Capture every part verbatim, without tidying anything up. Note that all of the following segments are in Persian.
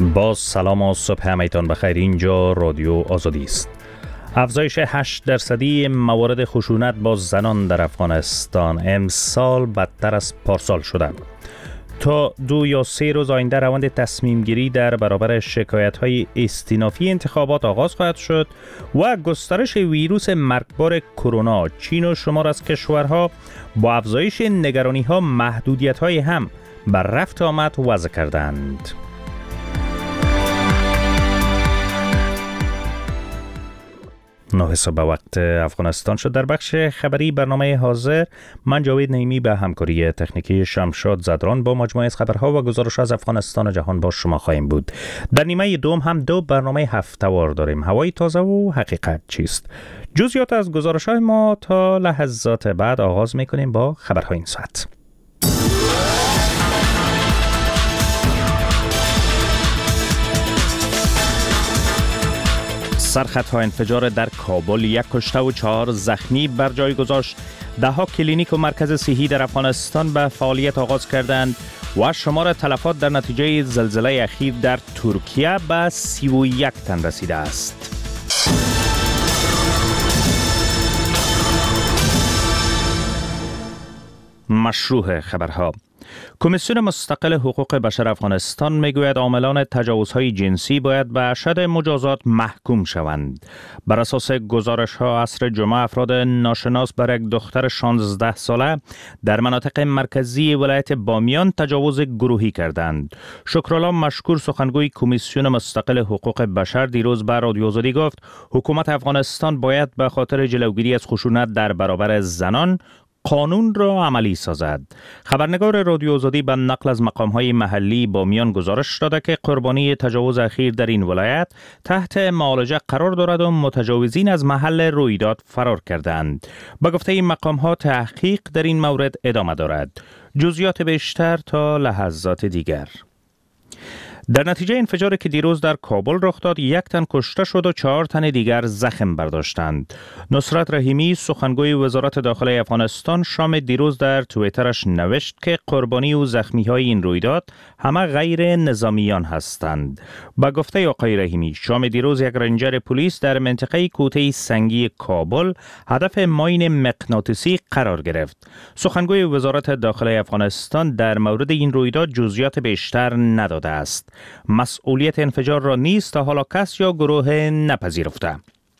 باز سلام و صبح همایتان بخیر. اینجا رادیو آزادی است. افزایش هشت درصدی موارد خشونت با زنان در افغانستان امسال بدتر از پارسال شده. تا دو یا سه روز آینده روند تصمیم گیری در برابر شکایت های استینافی انتخابات آغاز خواهد شد و گسترش ویروس مرگبار کرونا چین و شمار از کشورها با افزایش نگرانی ها محدودیت های هم بر رفت آمد وضع کردند. نه صبح به وقت افغانستان شد. در بخش خبری برنامه حاضر من جاوید نعیمی به همکاری تکنیکی شمشاد زدران با مجموعه از خبرها و گزارش از افغانستان و جهان با شما خواهیم بود. در نیمه دوم هم دو برنامه هفته‌وار داریم: هوای تازه و حقیقت چیست. جزئیات از گزارش‌های ما تا لحظات بعد. آغاز می‌کنیم با خبرهای این ساعت. سرخطها انفجار در کابل، یک کشته و چهار زخمی بر جای گذاشت. ده ها کلینیک و مرکز صحی در افغانستان به فعالیت آغاز کردند و شمار تلفات در نتیجه زلزله اخیر در ترکیه به سی و یک تن رسیده است. مشروع خبرها. کمیسیون مستقل حقوق بشر افغانستان میگوید عاملان تجاوزهای جنسی باید به اشد مجازات محکوم شوند. بر اساس گزارش ها عصر جمعه افراد ناشناس بر یک دختر شانزده ساله در مناطق مرکزی ولایت بامیان تجاوز گروهی کردند. شکرالله مشکور سخنگوی کمیسیون مستقل حقوق بشر دیروز به رادیو آزادی گفت حکومت افغانستان باید به خاطر جلوگیری از خشونت در برابر زنان قانون را عملی سازد. خبرنگار رادیو آزادی به نقل از مقام‌های محلی بامیان گزارش داده که قربانی تجاوز اخیر در این ولایت تحت معالجه قرار دارد و متجاوزین از محل رویداد فرار کردند. به گفته این مقام‌ها تحقیق در این مورد ادامه دارد. جزئیات بیشتر تا لحظات دیگر. در نتیجه انفجاری که دیروز در کابل رخ داد، یک تن کشته شد و چهار تن دیگر زخم برداشتند. نصرت رحیمی سخنگوی وزارت داخله افغانستان شام دیروز در توییترش نوشت که قربانی و زخمی های این رویداد همه غیر نظامیان هستند. با گفته آقای رحیمی، شام دیروز یک رنجر پلیس در منطقه کوته سنگی کابل هدف ماین مغناطیسی قرار گرفت. سخنگوی وزارت داخله افغانستان در مورد این رویداد جزئیات بیشتر نداده است. مسئولیت انفجار را نیز تا حالا کس یا گروه نپذیرفته.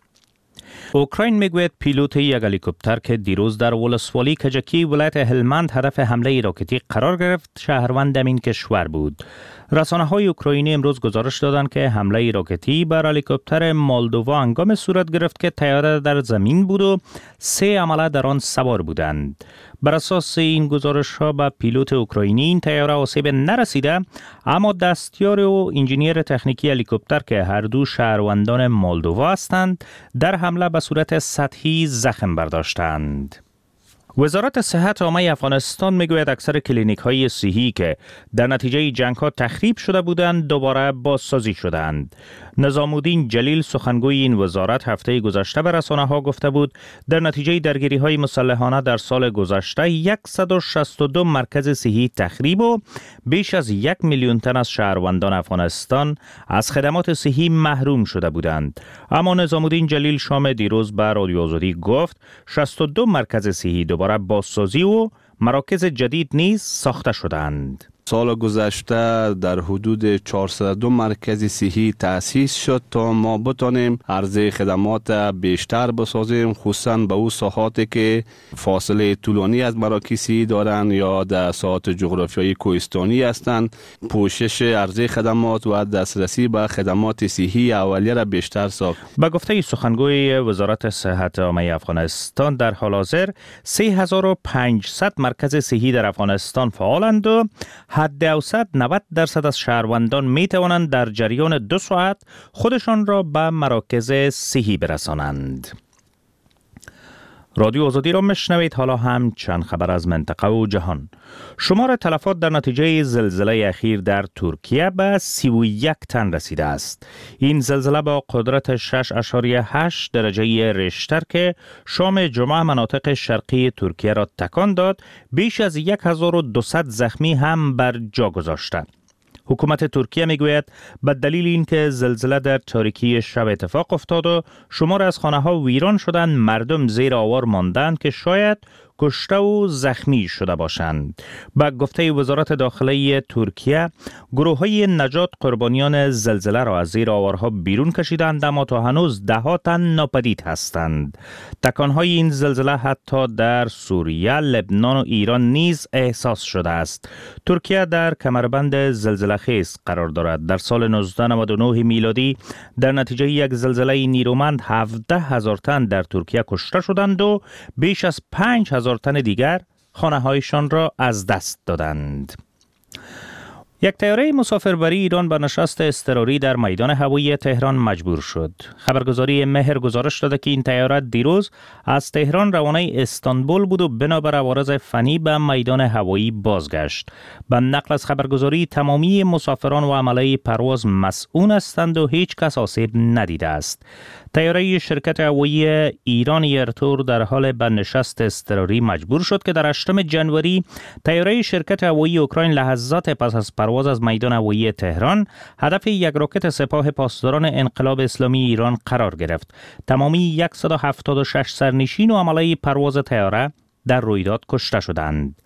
اوکراین میگوید پیلوت یک هلیکوپتر که دیروز در ولسوالی کجکی ولایت هلمند هدف حمله راکتی قرار گرفت شهروند این کشور بود. رسانه‌های اوکراینی امروز گزارش دادند که حمله راکتی بر هلیکوپتر مولدووا هنگام صورت گرفت که طیاره در زمین بود و سه عمله در آن سوار بودند. بر اساس این گزارش‌ها به پیلوت اوکراینی این طیاره آسیب نرسیده، اما دستیار و انجینیر تکنیکی هلیکوپتر که هر دو شهروندان مولدووا هستند در حمله به صورت سطحی زخم برداشتند. وزارت صحت عامه افغانستان میگوید اکثر کلینیک های صحی که در نتیجه جنگ ها تخریب شده بودند دوباره بازسازی شدند. نظام الدین جلیل سخنگوی این وزارت هفته گذشته به رسانه ها گفته بود در نتیجه درگیری های مسلحانه در سال گذشته صد و شصت و دو مرکز صحی تخریب و بیش از یک میلیون تن از شهروندان افغانستان از خدمات صحی محروم شده بودند. اما نظام الدین جلیل شام دیروز به رادیو آزادی گفت شصت و دو مرکز صحی دوباره بازسازی و مراکز جدید نیز ساخته شدند. سال گذشته در حدود چهارصد و دو مرکز صحی تأسیس شد تا ما بتانیم عرضه خدمات بیشتر بسازیم، خصوصا به او ساحاتی که فاصله طولانی از مراکز صحی دارند یا در ساحات جغرافیایی کوهستانی هستند. پوشش عرضه خدمات و دسترسی به خدمات صحی اولیه را بیشتر ساخت. به گفته سخنگوی وزارت صحت عامه افغانستان در حال حاضر سه هزار و پانصد مرکز صحی در افغانستان فعالند و حد اوسط نود درصد از شهروندان می توانند در جریان دو ساعت خودشان را به مراکز صحی برسانند. رادیو آزادی را میشنوید. حالا هم چند خبر از منطقه و جهان. شمار تلفات در نتیجه زلزله اخیر در ترکیه به سی و یک تن رسیده است. این زلزله با قدرت شش اشاریه هشت درجه ریشتر که شام جمعه مناطق شرقی ترکیه را تکان داد، بیش از یک هزار و دویست زخمی هم بر جا گذاشته. حکومت ترکیه میگوید به دلیل اینکه زلزله در تاریکی شب اتفاق افتاد و شمار از خانه ها ویران شدند، مردم زیر آوار ماندند که شاید کشته و زخمی شده باشند. با گفته وزارت داخلی ترکیه، گروه های نجات قربانیان زلزله را از زیر آوارها بیرون کشیدند، اما تا هنوز ده ها تن ناپدید هستند. تکانهای این زلزله حتی در سوریه، لبنان و ایران نیز احساس شده است. ترکیه در کمربند زلزله خیز قرار دارد. در سال نوزده نود و نه میلادی در نتیجه یک زلزله نیرومند هفده هزار تن در ترکیه کشته شدند و بیش از پنج هزار تن دیگر خانه هایشان را از دست دادند. یک طیاره مسافربری ایران به نشست اضطراری در میدان هوایی تهران مجبور شد. خبرگزاری مهر گزارش داده که این طیاره دیروز از تهران روانه استانبول بود و بنابر عوارض فنی به میدان هوایی بازگشت. به نقل از خبرگزاری، تمامی مسافران و عمله پرواز مسئول هستند و هیچ کس آسیب ندیده است. طیاره شرکت هوایی ایران ایرتور در حال به نشست اضطراری مجبور شد که در هشتم ژانویه طیاره شرکت هوایی اوکراین لحظات پس از پرواز از میدان هوایی تهران هدف یک راکت سپاه پاسداران انقلاب اسلامی ایران قرار گرفت. تمامی صد و هفتاد و شش سرنشین و عمله پرواز طیاره در رویداد کشته شدند.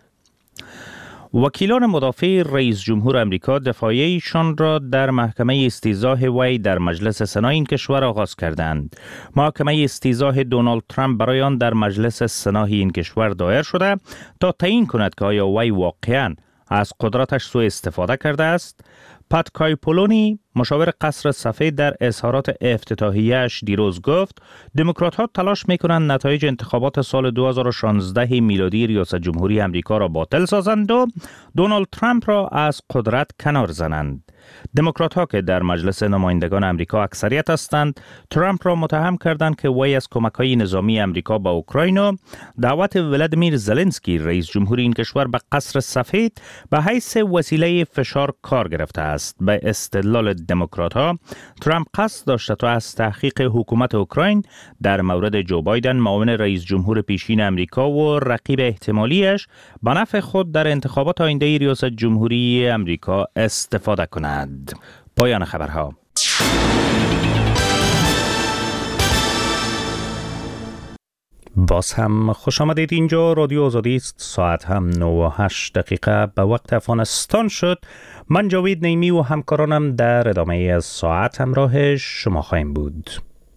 وکیلان مدافع رئیس جمهور امریکا دفاعیشان را در محکمه استیضاح وی در مجلس سنا این کشور آغاز کردند. محکمه استیضاح دونالد ترامپ برای آن در مجلس سنا این کشور دایر شده تا تعیین کند که آیا وی واقعاً از قدرتش سوء استفاده کرده است. پات کایپولونی، مشاور قصر سفید، در اظهارات افتتاحیه‌اش دیروز گفت دموکرات‌ها تلاش می‌کنند نتایج انتخابات سال دو هزار و شانزده میلادی ریاست جمهوری آمریکا را باطل سازند و دونالد ترامپ را از قدرت کنار زنند. دموکرات‌ها که در مجلس نمایندگان آمریکا اکثریت هستند، ترامپ را متهم کردند که وی از کمک‌های نظامی آمریکا به اوکراین و دعوت ولادیمیر زلنسکی رئیس جمهور این کشور به قصر سفید به حیث وسیله فشار کار گرفته است. به استدلال دموکرات‌ها، ترامپ قصد داشته تا از تحقیق حکومت اوکراین در مورد جو بایدن، معاون رئیس جمهور پیشین آمریکا و رقیب احتمالیش، به نفع خود در انتخابات آینده ریاست جمهوری آمریکا استفاده کند. پایان خبرها. باز هم خوش آمدید. اینجا رادیو آزادی است. ساعت هم نه و هشت دقیقه به وقت افغانستان شد. من جاوید نیمی و همکارانم در ادامه از ساعت همراه شما خواهیم بود.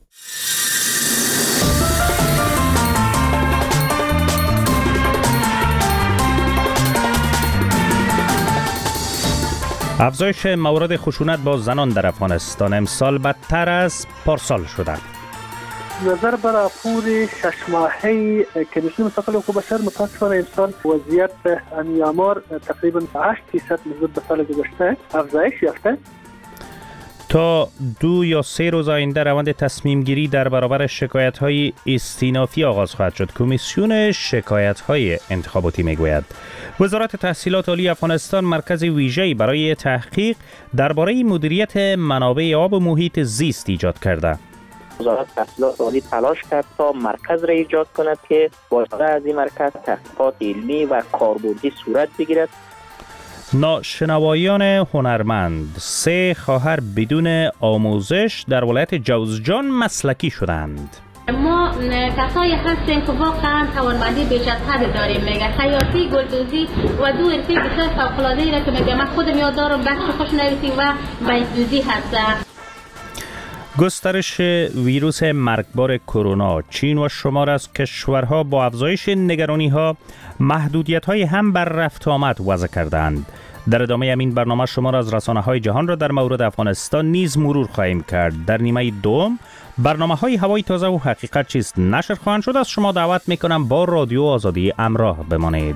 افزایش موارد خشونت با زنان در افغانستان امسال بدتر از پارسال شده. نظر بر راپور شش ماهه کمیسیون مستقل حقوق بشر متاسفانه امسال وضعیت آمار تقریبا هشت درصد نسبت به سال گذشته افزایش یافته. تا دو یا سه روز آینده روند تصمیم گیری در برابر شکایت های استینافی آغاز خواهد شد. کمیسیون شکایت های انتخاباتی میگوید وزارت تحصیلات عالی افغانستان مرکز ویژه‌ای برای تحقیق درباره مدیریت منابع آب و محیط زیست ایجاد کرده. وزارت تحصیلات عالی تلاش کرد تا مرکز را ایجاد کند که با از این مرکز تحقیقات علمی و کاربردی صورت بگیرد. ناشنوایان هنرمند، سه خواهر بدون آموزش در ولایت جوزجان مسلکی شدند. ما کسایی هستیم که واقعا توانمندی بیش از حد داریم. میگه خیاطی، گلدوزی و دو حرفه بسیار فوق‌العاده‌ای را که میگه من خودم یاد دارم، بخش خوشنویسی و بیت‌دوزی هست. گسترش ویروس مرگبار کرونا، چین و شمار از کشورها با افزایش نگرانی‌ها محدودیت‌های هم بر رفت آمد وضع کردند. در ادامه همین برنامه شمار از رسانه‌های جهان را در مورد افغانستان نیز مرور خواهیم کرد. در نیمه دوم برنامه‌های هوای تازه و حقیقت چیست نشر خواهند شد. از شما دعوت می‌کنم با رادیو آزادی همراه بمانید.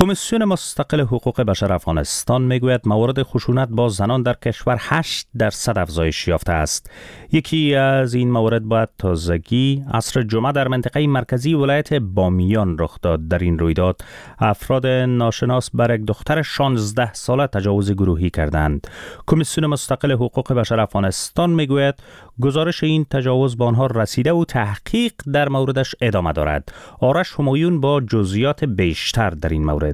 کمیسیون مستقل حقوق بشر افغانستان میگوید موارد خشونت با زنان در کشور هشت درصد افزایش یافته است. یکی از این موارد باید تازگی عصر جمعه در منطقه مرکزی ولایت بامیان رخ داد. در این رویداد افراد ناشناس بر یک دختر شانزده ساله تجاوز گروهی کردند. کمیسیون مستقل حقوق بشر افغانستان میگوید گزارش این تجاوز به آنها رسیده و تحقیق در موردش ادامه دارد. آرش همایون با جزئیات بیشتر در این مورد.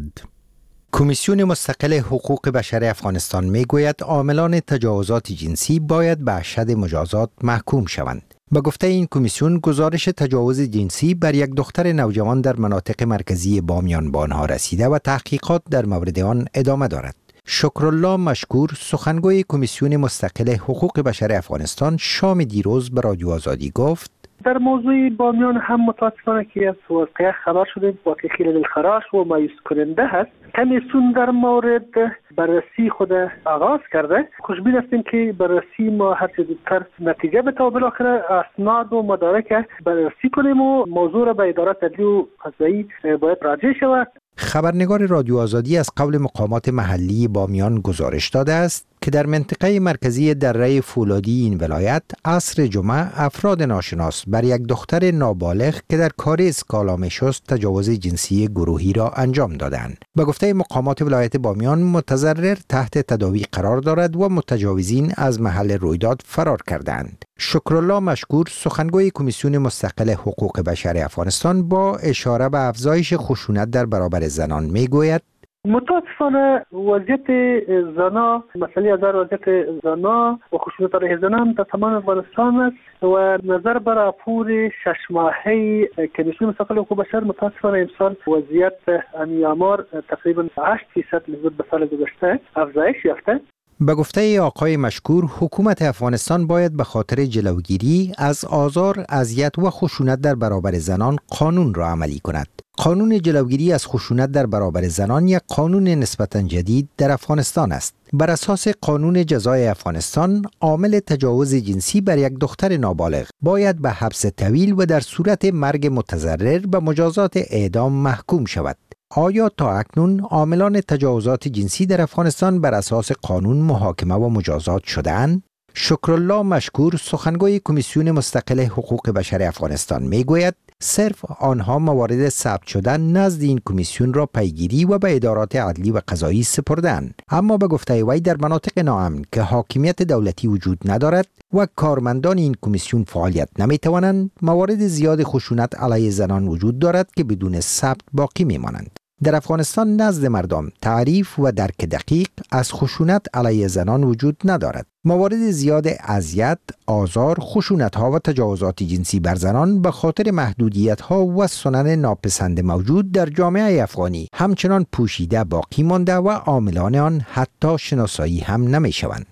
کمیسیون مستقل حقوق بشر افغانستان میگوید عاملان تجاوزات جنسی باید به اشد مجازات محکوم شوند. به گفته این کمیسیون گزارش تجاوز جنسی بر یک دختر نوجوان در مناطق مرکزی بامیان به آنها رسیده و تحقیقات در مورد آن ادامه دارد. شکرالله مشکور سخنگوی کمیسیون مستقل حقوق بشر افغانستان شام دیروز به رادیو آزادی گفت در موضوع بامیان هم متاسفانه که از واقعه خبر شده، واقعی خیلی دلخراش و مایوس کننده هست. کمیسیون در مورد بررسی خود آغاز کرده. خوشبین هستیم که بررسی ما هر چه زودتر نتیجه بده و بالاخره اسناد و مدارک بررسی کنیم و موضوع را به اداره عدلی و قضایی باید راجع شود. خبرنگار رادیو آزادی از قول مقامات محلی بامیان گزارش داده است که در منطقه مرکزی دره فولادی این ولایت عصر جمعه افراد ناشناس بر یک دختر نابالغ که در کاریز کالا می‌شست تجاوز جنسی گروهی را انجام دادند. به گفته مقامات ولایت بامیان متضرر تحت تداوی قرار دارد و متجاوزین از محل رویداد فرار کردند. شکرالله مشکور سخنگوی کمیسیون مستقل حقوق بشر افغانستان با اشاره به افزایش خشونت در برابر زنان میگوید متاسفانه وضعیت زنا، مسئله از وضعیت زنا و خشونت علیه زنان در تمام افغانستان است و نظر بر راپور شش ماهه کمیسیون مستقل حقوق بشر متاسفانه امسال وضعیت همین آمار تقریبا هشت درصد نسبت به سال گذشته افزایش یافته. به گفته آقای مشکور حکومت افغانستان باید به خاطر جلوگیری از آزار، اذیت و خشونت در برابر زنان قانون را عملی کند. قانون جلوگیری از خشونت در برابر زنان یک قانون نسبتاً جدید در افغانستان است. بر اساس قانون جزای افغانستان عامل تجاوز جنسی بر یک دختر نابالغ باید به حبس طویل و در صورت مرگ متضرر به مجازات اعدام محکوم شود. آیا تا اکنون عاملان تجاوزات جنسی در افغانستان بر اساس قانون محاکمه و مجازات شده‌اند؟ شکرالله مشکور سخنگوی کمیسیون مستقل حقوق بشر افغانستان میگوید صرف آنها موارد ثبت شدن نزد این کمیسیون را پیگیری و به ادارات عدلی و قضایی سپردند، اما به گفته وی در مناطق ناامن که حاکمیت دولتی وجود ندارد و کارمندان این کمیسیون فعالیت نمیتوانند، موارد زیاد خشونت علیه زنان وجود دارد که بدون ثبت باقی میمانند. در افغانستان نزد مردم تعریف و درک دقیق از خشونت علیه زنان وجود ندارد. موارد زیاد اذیت، آزار، خشونت‌ها و تجاوزات جنسی بر زنان به خاطر محدودیت‌ها و سنن ناپسند موجود در جامعه افغانی همچنان پوشیده باقی مانده و عاملان آن حتی شناسایی هم نمی‌شوند.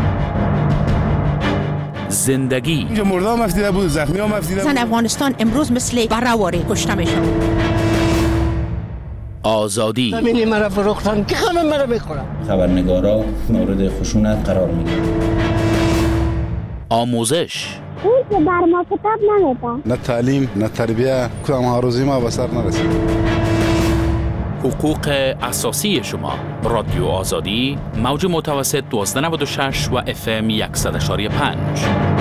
زندگی اینجا مردم مفتیده بود، زخمی ها مفتیده بود. زن افغانستان امروز مثل برهواری کشته میشن. آزادی ببینی مرا فروختن که همه مرا میخورن. خبرنگارا مورد خشونت قرار میگیرن. آموزش اون که بر ما کتاب نمیدن. نه تعلیم نه تربیه کدام آرزوی ما به سر نرسید. حقوق اساسی شما. رادیو آزادی موج متوسط دوازده نود و شش و اف ام صد و پنج.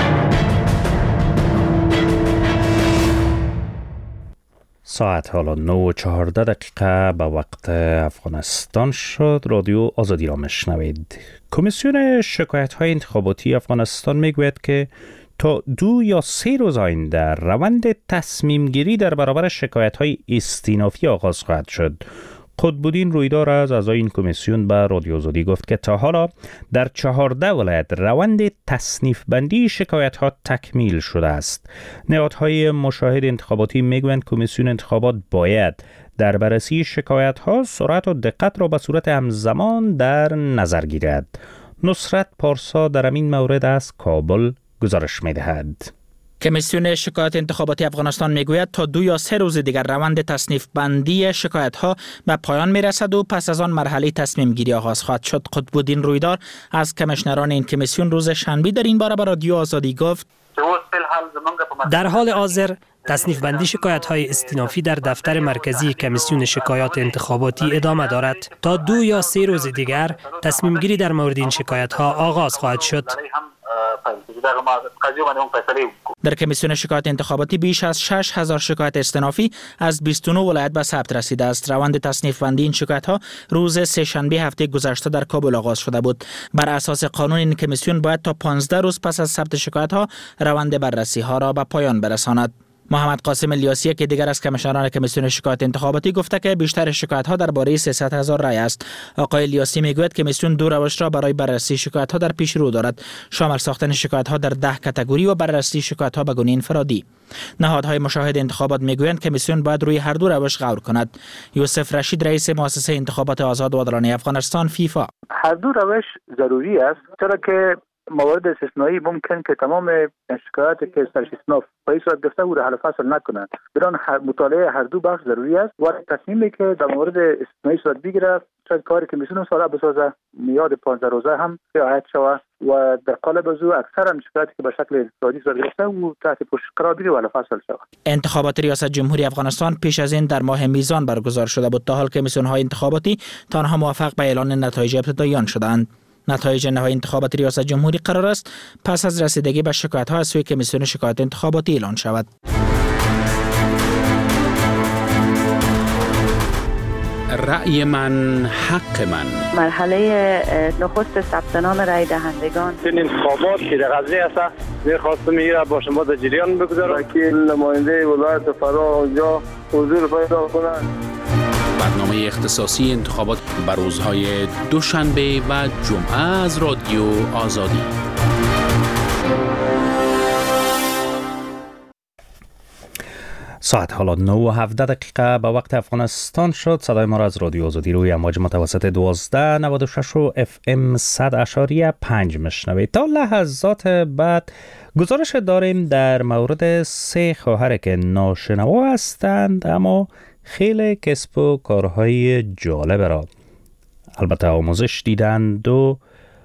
ساعت حالا نه و چهارده دقیقه به وقت افغانستان شد. رادیو آزادی را مشنوید. کمیسیون شکایت‌های انتخاباتی افغانستان میگوید که تا دو یا سه روز آینده روند تصمیم گیری در برابر شکایت‌های استینافی آغاز خواهد شد. قطب‌الدین رویدار از اعضای این کمیسیون به رادیو آزادی گفت که تا حالا در چهارده ولایت روند تصنیف بندی شکایت ها تکمیل شده است. نهادهای مشاهد انتخاباتی میگویند کمیسیون انتخابات باید در بررسی شکایت ها سرعت و دقت را به صورت همزمان در نظر گیرد. نصرت پارسا در این مورد از کابل گزارش می‌دهد. کمیسیون شکایت انتخاباتی افغانستان میگوید تا دو یا سه روز دیگر روند تصنیف بندی شکایت ها به پایان میرسد و پس از آن مرحله تصمیم گیری آغاز خواهد شد. قطب‌الدین رویدار از کمیشنران این کمیسیون روز شنبه در این باره به رادیو آزادی گفت در حال حاضر تصنیف بندی شکایت‌های استینافی در دفتر مرکزی کمیسیون شکایات انتخاباتی ادامه دارد. تا دو یا سه روز دیگر تصمیم گیری در مورد این شکایت‌ها آغاز خواهد شد. در کمیسیون شکایات انتخاباتی بیش از شش هزار شکایت استینافی از بیست و نه ولایت به ثبت رسیده است. روند تصنیف بندی این شکایت ها روز سه شنبه هفته گذشته در کابل آغاز شده بود. بر اساس قانون این کمیسیون باید تا پانزده روز پس از ثبت شکایت ها روند بررسی ها را به پایان برساند. محمد قاسم الیاسی که دیگر از کمیشنران کمیسیون شکایات انتخاباتی گفته که بیشتر شکایت ها درباره سیصد هزار رای است. آقای الیاسی میگوید کمیسیون دو روش را برای بررسی شکایت ها در پیش رو دارد، شامل ساختن شکایت ها در ده کاتگوری و بررسی شکایت ها به گونه انفرادی. نهادهای مشاهد انتخابات میگویند کمیسیون باید روی هر دو روش غور کند. یوسف رشید رئیس مؤسسه انتخابات آزاد و عادلانه افغانستان فیفا: هر دو روش ضروری است، چرا که موارد استثنایی ممکن که تمام شکایات که سر استثناء پای صورت گرفته او را حل فصل نکنند. بران مطالعه هر دو بخش ضروری است و تصمیمی که در مورد استثنایی صورت بگیره شاید کاری که کمیسیون سالا بسازه میاد پانزده روزه هم رعایت شود و در قالب از او اکثرا شکایاتی که به شکل انفرادی صورت گرفته او تحت پوشش قرار بگیره و حل فصل شود. انتخابات ریاست جمهوری افغانستان پیش از این در ماه میزان برگزار شده بود. تا حال کمیسیون های انتخاباتی تنها موفق به اعلان نتایج ابتدایی آن شدند. نتایج نهایی انتخابات ریاست جمهوری قرار است پس از رسیدگی به شکایت ها از سوی کمیسیون شکایات انتخاباتی اعلان شود. رأی من حق من. مرحله نخست ثبت نام رای دهندگان. این انتخابات که در غزنی است می‌خواستم میره با شما در جریان بگذارم که نماینده ولایت فرا اونجا حضور پیدا کنند. برنامه اختصاصی انتخابات بر روزهای دوشنبه و جمعه از رادیو آزادی. ساعت حالا نه و هفده دقیقه به وقت افغانستان شد. صدای ما را از رادیو آزادی روی امواج متوسط دوازده نود و شش و اف ام صد اشاریه پنج میشنوید. تا لحظات بعد گزارش داریم در مورد سه خواهر که ناشنوا هستند اما خیلی کسب و کارهای جالب را البته آموزش دیدند و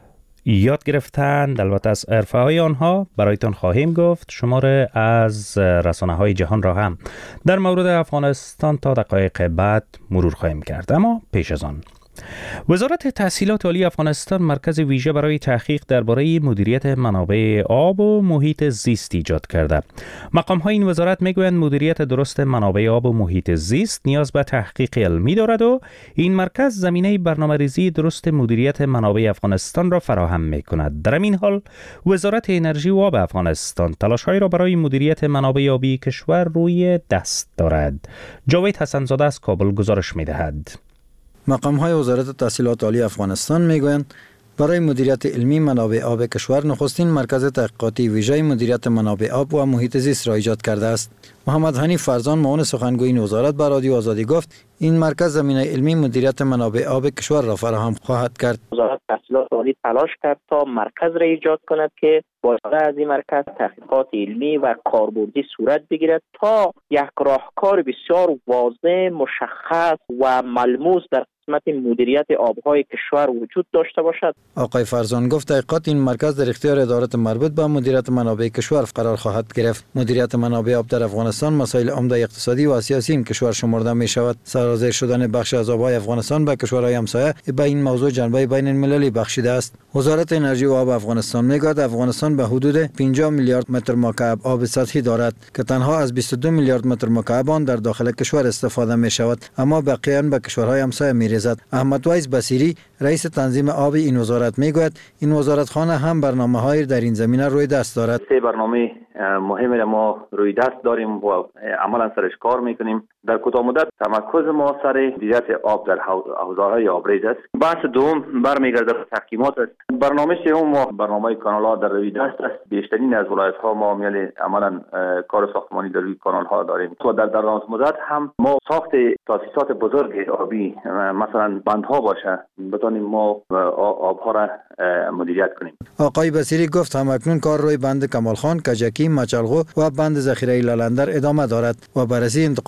یاد گرفتند. البته از حرفه های آنها برایتان خواهیم گفت. شماره از رسانه های جهان را هم در مورد افغانستان تا دقایق بعد مرور خواهیم کرد. اما پیش از آن وزارت تحصیلات عالی افغانستان مرکز ویژه برای تحقیق درباره مدیریت منابع آب و محیط زیست ایجاد کرده. مقام‌های این وزارت میگویند مدیریت درست منابع آب و محیط زیست نیاز به تحقیق علمی دارد و این مرکز زمینه برنامه‌ریزی درست مدیریت منابع افغانستان را فراهم می‌کند. در این حال وزارت انرژی و آب افغانستان تلاش‌هایی را برای مدیریت منابع آبی کشور روی دست دارد. جاوید حسن‌زاده از کابل گزارش می‌دهد. مقام‌های وزارت تحصیلات عالی افغانستان میگویند برای مدیریت علمی منابع آب کشور نخستین مرکز تحقیقاتی ویژه مدیریت منابع آب و محیط زیست را ایجاد کرده است. محمد حنیف فرزان معاون سخنگوی این وزارت به رادیو آزادی گفت این مرکز زمینه علمی مدیریت منابع آب کشور را فراهم خواهد کرد. وزارت تحصیلات عالی تلاش کرد تا مرکز را ایجاد کند که با استفاده از این مرکز تحقیقات علمی و کاربردی صورت بگیرد تا یک راهکار بسیار واضح، مشخص و ملموس در قسمت مدیریت آبهای کشور وجود داشته باشد. آقای فرزان گفت تحقیقات این مرکز در اختیار ادارات مربوط به مدیریت منابع کشور قرار خواهد گرفت. مدیریت منابع آب در افغانستان مسائل عمده اقتصادی و سیاسی این کشور شمرده می شود. سرازیر شدن بخش از آبهای افغانستان به کشورهای همسایه به این موضوع جنبه بین المللی بخشیده است. وزارت انرژی و آب افغانستان میگوید افغانستان به حدود پنجاه میلیارد متر مکعب آب سطحی دارد که تنها از بیست و دو میلیارد متر مکعب آن در داخل کشور استفاده می شود، اما بقیه به کشورهای همسایه می ریزد. احمد ویس بصیری رئیس تنظیم آب این وزارت میگوید این وزارتخانه هم برنامه‌های در این زمینه روی دست دارد. سه برنامه مهمی را ما روی دست داریم و عملا سرش کار میکنیم. در کوتاه مدت تمرکز ما سر مدیریت آب در حوزه‌های آبریز است. بحث دوم برمیگرده به تحکیمات است. برنامه سوم ما برنامه کانال‌ها در روی دست است. بیشترین از ولایت‌ها ما میل عملا کار ساختمانی در روی کانال‌ها داریم. و در دراز مدت هم ما ساخت تاسیسات بزرگ آبی مثلا بندها باشه بتونیم ما آبها را مدیریت کنیم. آقای بصیری گفت همکنون کار روی بند کمال خان، کجکی، مچلغو و بند ذخیره لالندر ادامه دارد و بررسی انتقال آب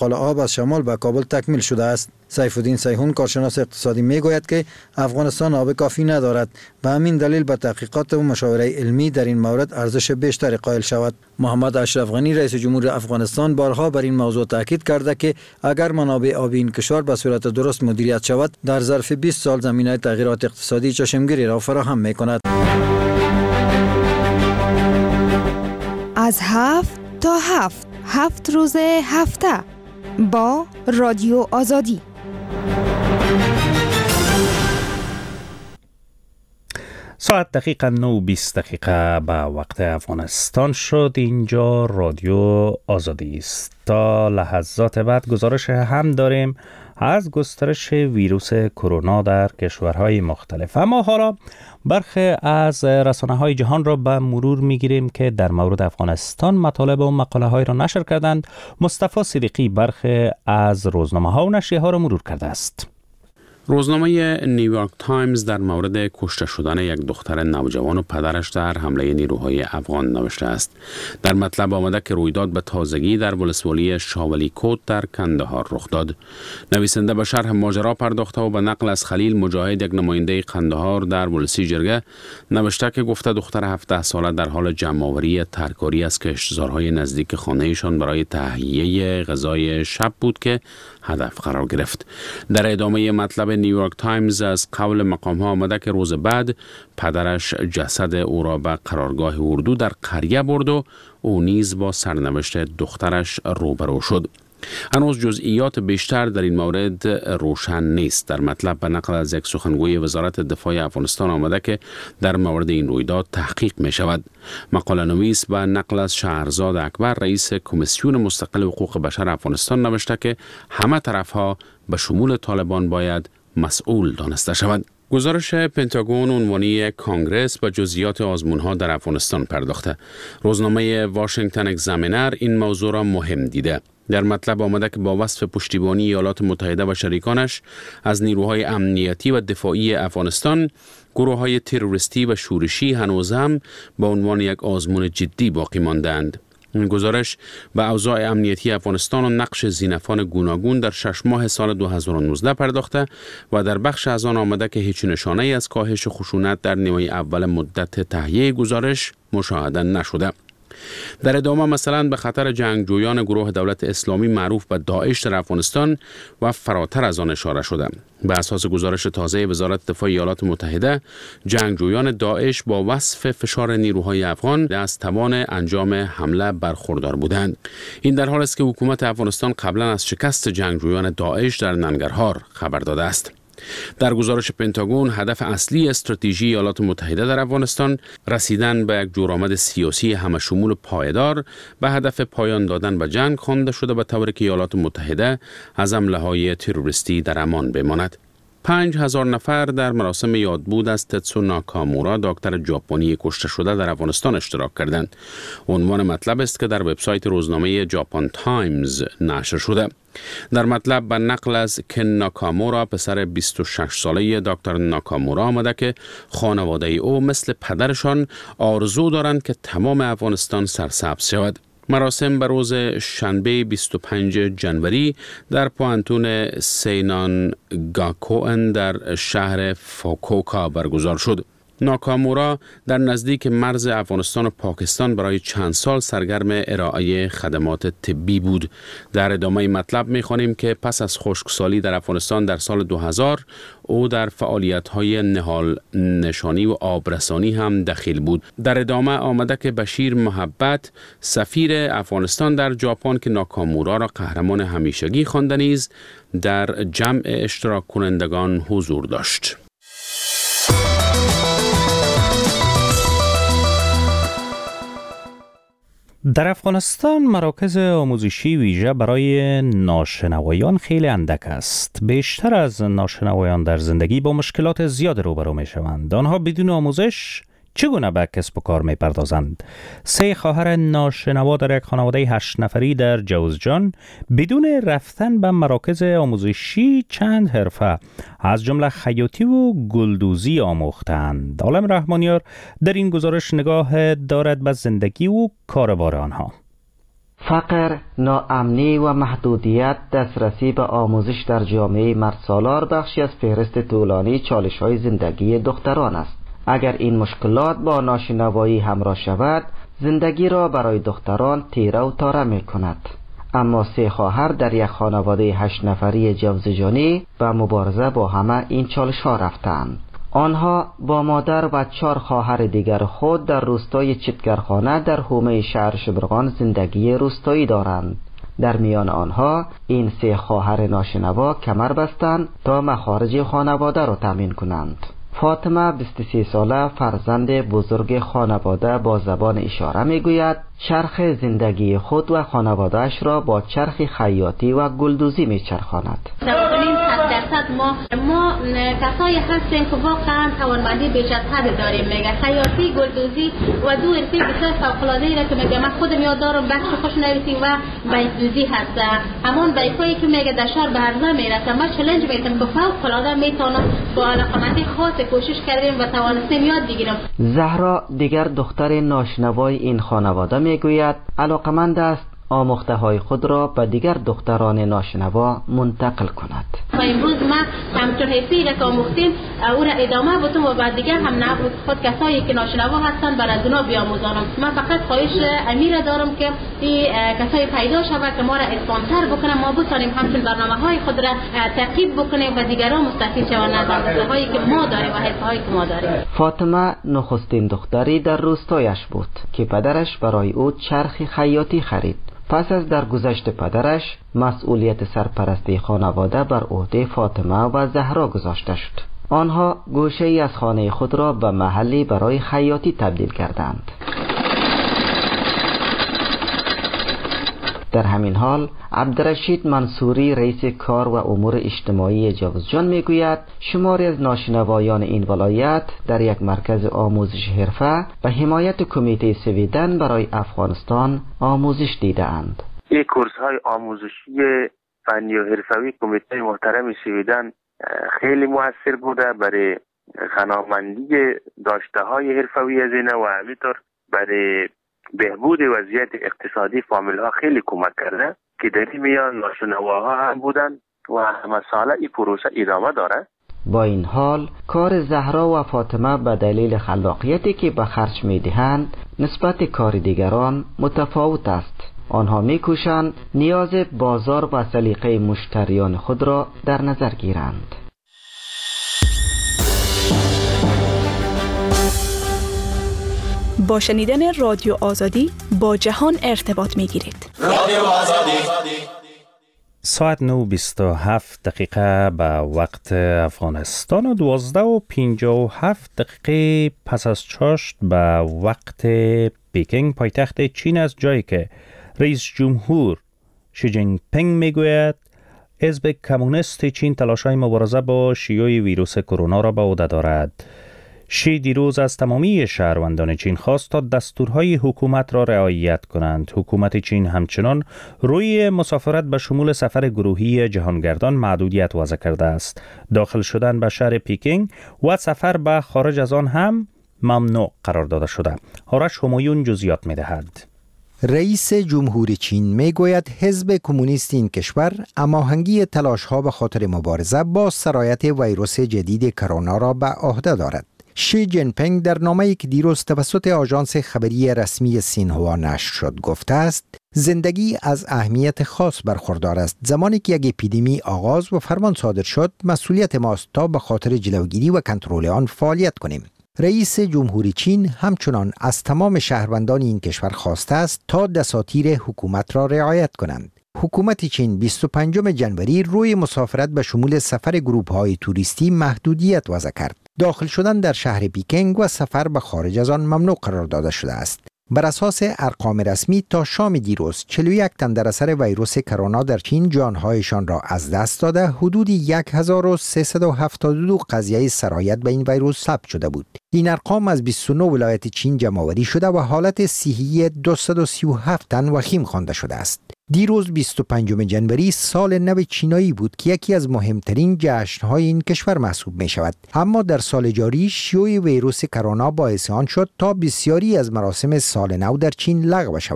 از شمال به کابل تکمیل شده است. سیف الدین سیحون کارشناس اقتصادی میگوید که افغانستان آب کافی ندارد و همین دلیل به تحقیقات و مشاوره علمی در این مورد ارزش بیشتری قائل شود. محمد اشرف غنی رئیس جمهور افغانستان بارها بر این موضوع تاکید کرده که اگر منابع آبی این کشور به صورت درست مدیریت شود در ظرف بیست سال زمینه تغییرات اقتصادی چشمگیری را فراهم میکند. از هفت تا هفت هفت روز هفته با رادیو آزادی. ساعت دقیقا نه و بیست دقیقه به وقت افغانستان شد. اینجا رادیو آزادی است. تا لحظات بعد گزارش هم داریم از گسترش ویروس کرونا در کشورهای مختلف. اما حالا برخی از رسانه‌های جهان را به مرور می‌گیریم که در مورد افغانستان مطالب و مقاله‌های را نشر کردند. مصطفی صدیقی برخی از روزنامه‌ها و نشریه‌ها را مرور کرده است. روزنامه نیویورک تایمز در مورد کشته شدن یک دختر نوجوان و پدرش در حمله نیروهای افغان نوشته است. در مطلب آمده که رویداد به تازگی در ولسوالی شاولی کوت در کندهار رخ داد. نویسنده به شرح ماجرا پرداخته و به نقل از خلیل مجاهد، یک نماینده قندهار در ولسی جرگه، نوشته که گفته دختر هفده ساله در حال جمع‌آوری ترکاری از کشتزارهای نزدیک خانه‌شان برای تهیه غذای شب بود که هدف قرار گرفت. در ادامه مطلب نیویورک تایمز از قول مقام ها آمده که روز بعد پدرش جسد او را به قرارگاه اردو در قریه برد و او نیز با سرنوشت دخترش روبرو شد. هنوز جزئیات بیشتر در این مورد روشن نیست. در مطلب به نقل از یک سخنگوی وزارت دفاع افغانستان آمده که در مورد این رویداد تحقیق می شود. مقاله نویس به نقل از شهرزاد اکبر، رئیس کمیسیون مستقل حقوق بشر افغانستان نوشته که همه طرفها به شمول طالبان باید مسئول دانسته شود. گزارش پنتاگون عنوانی کانگرس به جزئیات آزمون‌ها در افغانستان پرداخته. روزنامه واشنگتن اگزامینر این موضوع را مهم دیده. در مطلب آمده که با وصف پشتیبانی ایالات متحده و شریکانش از نیروهای امنیتی و دفاعی افغانستان، گروه‌های تروریستی و شورشی هنوز هم به عنوان یک آزمون جدی باقی ماندند. این گزارش به اوضاع امنیتی افغانستان و نقش زینفان گوناگون در شش ماه سال دو هزار و نوزده پرداخته و در بخش از آن آمده که هیچ نشانه از کاهش خشونت در نیمه اول مدت تهیه گزارش مشاهده نشده. در ادامه مثلا به خطر جنگجویان گروه دولت اسلامی معروف به داعش در افغانستان و فراتر از آن اشاره شده. به اساس گزارش تازه وزارت دفاع ایالات متحده، جنگجویان داعش با وصف فشار نیروهای افغان از توان انجام حمله برخوردار بودند. این در حالی است که حکومت افغانستان قبلا از شکست جنگجویان داعش در ننگرهار خبر داده است. در گزارش پنتاگون، هدف اصلی استراتژی ایالات متحده در افغانستان رسیدن به یک جورآمد سیاسی همشمول و پایدار به هدف پایان دادن به جنگ خوانده شده، به طوری که ایالات متحده از حمله‌های تروریستی در امان بماند. پنج هزار نفر در مراسم یادبود از تتسو ناکامورا، دکتر ژاپنی کشته شده در افغانستان اشتراک کردند. عنوان مطلب است که در وبسایت روزنامه ژاپن تایمز نشر شده. در مطلب به نقل از کن ناکامورا، پسر بیست و شش ساله دکتر ناکامورا آمده که خانواده او مثل پدرشان آرزو دارند که تمام افغانستان سرسبز شود. مراسم به روز شنبه بیست و پنجم ژانویه در پوانتون سینان گاکوئن در شهر فوکوکا برگزار شد. ناکامورا در نزدیک مرز افغانستان و پاکستان برای چند سال سرگرم ارائه خدمات طبی بود. در ادامه مطلب می‌خوانیم که پس از خشکسالی در افغانستان در سال دو هزار، او در فعالیت‌های نهال نشانی و آبرسانی هم دخیل بود. در ادامه آمده که بشیر محبت، سفیر افغانستان در ژاپن که ناکامورا را قهرمان همیشگی خوانده، نیز در جمع اشتراک کنندگان حضور داشت. در افغانستان مراکز آموزشی ویژه برای ناشنوایان خیلی اندک است. بیشتر از ناشنوایان در زندگی با مشکلات زیاد روبرو می شوند. آنها بدون آموزش چگونه به کسب و کار می پردازند؟ سه خواهر ناشنوا در یک خانواده هشت نفری در جوزجان بدون رفتن به مراکز آموزشی چند حرفه از جمله خیاطی و گلدوزی آموختند. عالم رحمانیار در این گزارش نگاه دارد به زندگی و کاربار آنها. فقر، ناامنی و محدودیت دسترسی به آموزش در جامعه مردسالار بخشی از فهرست طولانی چالش‌های زندگی دختران است. اگر این مشکلات با ناشنوایی همراه شود، زندگی را برای دختران تیره و تاره می کند. اما سه خواهر در یک خانواده هشت نفری جوزجانی به مبارزه با همه این چالش ها رفتند. آنها با مادر و چهار خواهر دیگر خود در روستای چتگرخانه در حومه شهر شبرغان زندگی روستایی دارند. در میان آنها این سه خواهر ناشنوا کمر بستند تا مخارج خانواده را تامین کنند. فاطمه بیست و سه ساله فرزند بزرگ خانواده با زبان اشاره میگوید چرخ زندگی خود و خانوادهش را با چرخ خیاطی و گلدوزی میچرخاند. درصد ما ما کسایی هستیم که واقعا توانمندی بیش از حد داریم. میگه خیاطی، گلدوزی و دو حرفه بسیار فوق‌العاده را که میگه من خودم یاد دارم، بخش خوشنویسی و بیت‌دوزی هست. همون بیتایی که میگه در شهر به عرضه میرسه، ما چالش میتونم که فوق‌العاده میتونم با علاقمندی خاص کوشش کردیم و توانستیم یاد بگیرم. زهرا دیگر دختر ناشنوای این خانواده میگوید علاقمند است آموخته های خود را به دیگر دختران ناشنوا منتقل کند. امروز ما همچون حیثی را که آموختیم او را ادامه بدم و بعد دیگر هم نه خود کسایی که ناشنوا هستند برای اونا بیاموزانم. من فقط خواهش امیر دارم که این کسایی پیدا شود که ما را اسپانسر بکنه، ما بتونیم همچون برنامه های خود را تعقیب بکنیم و دیگران مستفید شوند از آموزه هایی که ما داریم و حرفه هایی که ما داریم. فاطمه نخستین دختری در روستایش بود که پدرش برای او چرخ خیاطی خرید. پس از درگذشت پدرش مسئولیت سرپرستی خانواده بر عهده فاطمه و زهرا گذاشته شد. آنها گوشه ای از خانه خود را به محلی برای خیاطی تبدیل کردند. در همین حال عبدالرشید منصوری رئیس کار و امور اجتماعی جوزجان میگوید شماری از ناشنوایان این ولایت در یک مرکز آموزش حرفه به حمایت کمیته سویدن برای افغانستان آموزش دیده اند. این کورس های آموزشی فنی و حرفوی کمیته محترم سویدن خیلی موثر بوده برای شناخت داشته های حرفوی از اینه و همینطور برای بهبود وضعیت اقتصادی فامیل ها خیلی کمک کرده که در این میان ناشنواها هم بودن و همه ساله این پروسه ادامه داره. با این حال کار زهرا و فاطمه به دلیل خلاقیتی که به خرج میدهند نسبت کار دیگران متفاوت است. آنها میکوشند نیاز بازار و سلیقه مشتریان خود را در نظر گیرند. با شنیدن رادیو آزادی با جهان ارتباط می گیرید. رادیو آزادی. ساعت نه و بیست و هفت دقیقه به وقت افغانستان و دوازده و پنجاه و هفت دقیقه پس از چاشت به وقت پیکینگ پایتخت چین است، جایی که رئیس جمهور شی جین پینگ میگوید حزب کمونیست چین تلاش‌های مبارزه با شیوع ویروس کرونا را به عهده دارد. شی دیروز از تمامی شهروندان چین خواست تا دستورهای حکومت را رعایت کنند. حکومت چین همچنان روی مسافرت به شمول سفر گروهی جهانگردان محدودیت وضع کرده است. داخل شدن به شهر پیکینگ و سفر به خارج از آن هم ممنوع قرار داده شده. آرش همایون جزئیات می‌دهد. رئیس جمهور چین میگوید حزب کمونیست این کشور هماهنگی تلاش‌ها به خاطر مبارزه با سرایت ویروس جدید کرونا را به عهده دارد. شی جین پینگ در نامه‌ای که دیروز توسط آژانس خبری رسمی سینهوا نشر شد گفته است زندگی از اهمیت خاص برخوردار است. زمانی که یک اپیدمی آغاز و فرمان صادر شد مسئولیت ماست تا به خاطر جلوگیری و کنترل آن فعالیت کنیم. رئیس جمهوری چین همچنان از تمام شهروندان این کشور خواسته است تا دساتیر حکومت را رعایت کنند. حکومت چین بیست و پنجم ژانویه روی مسافرت به شمول سفر گروه‌های توریستی محدودیت وضع کرد. داخل شدن در شهر پیکینگ و سفر به خارج از آن ممنوع قرار داده شده است. بر اساس ارقام رسمی تا شام دیروز چهل و یک تن در اثر ویروس کرونا در چین جانهایشان را از دست داده، حدود هزار و سیصد و هفتاد و دو قضیه سرایت به این ویروس ثبت شده بود. این ارقام از بیست و نه ولایت چین جمع‌آوری شده و حالت صحی دویست و سی و هفت تن وخیم خوانده شده است. دیروز بیست و پنجم ژانویه سال نو چینایی بود که یکی از مهمترین جشن‌های این کشور محسوب می شود. اما در سال جاری شیوع ویروس کرونا باعث آن شد تا بسیاری از مراسم سال نو در چین لغو شود.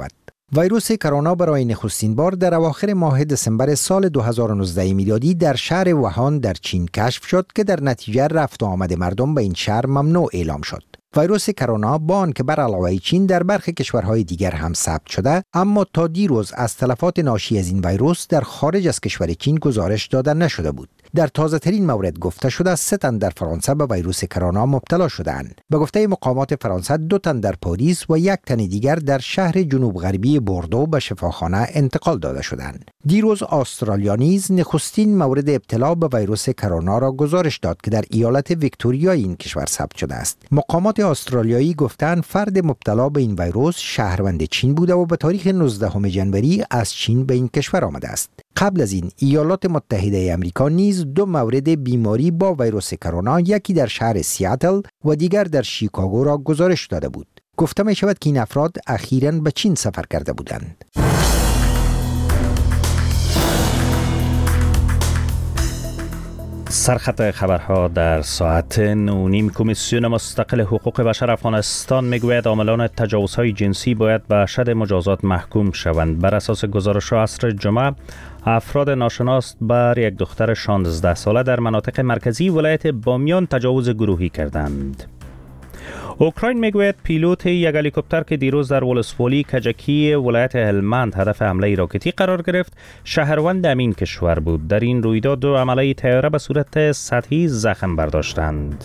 ویروس کرونا برای نخستین بار در اواخر ماه دسامبر سال دو هزار و نوزده میلادی در شهر ووهان در چین کشف شد که در نتیجه رفت و آمد مردم به این شهر ممنوع اعلام شد. ویروس کرونا با آنکه بر علاوه چین در برخی کشورهای دیگر هم ثبت شده، اما تا دیروز از تلفات ناشی از این ویروس در خارج از کشور چین گزارش داده نشده بود. در تازه ترین مورد گفته شده سه تن در فرانسه به ویروس کرونا مبتلا شدند. به گفته مقامات فرانسه دو تن در پاریس و یک تن دیگر در شهر جنوب غربی بوردو به شفاخانه انتقال داده شدند. دیروز استرالیا نیز نخستین مورد ابتلا به ویروس کرونا را گزارش داد که در ایالت ویکتوریا این کشور ثبت شده است. مقامات استرالیایی گفتند فرد مبتلا به این ویروس شهروند چین بوده و به تاریخ نوزدهم ژانویه از چین به این کشور آمده است. قبل از این ایالات متحده آمریکا نیز دو مورد بیماری با ویروس کرونا، یکی در شهر سیاتل و دیگر در شیکاگو را گزارش داده بود. گفته می شود که این افراد اخیراً به چین سفر کرده بودند. سرخط خبرها در ساعت نو نیم. کمیسیون مستقل حقوق بشر افغانستان میگوید عاملان تجاوزهای جنسی باید به اشد مجازات محکوم شوند. بر اساس گزارش عصر جمعه، افراد ناشناس بر یک دختر شانزده ساله در مناطق مرکزی ولایت بامیان تجاوز گروهی کردند. اوکراین میگوید پیلوت یک هلیکوپتر که دیروز در ولسوالی کجکی ولایت هلمند هدف حمله راکتی قرار گرفت، شهروند امین کشور بود. در این رویداد دو عمله طیاره به صورت سطحی زخم برداشتند.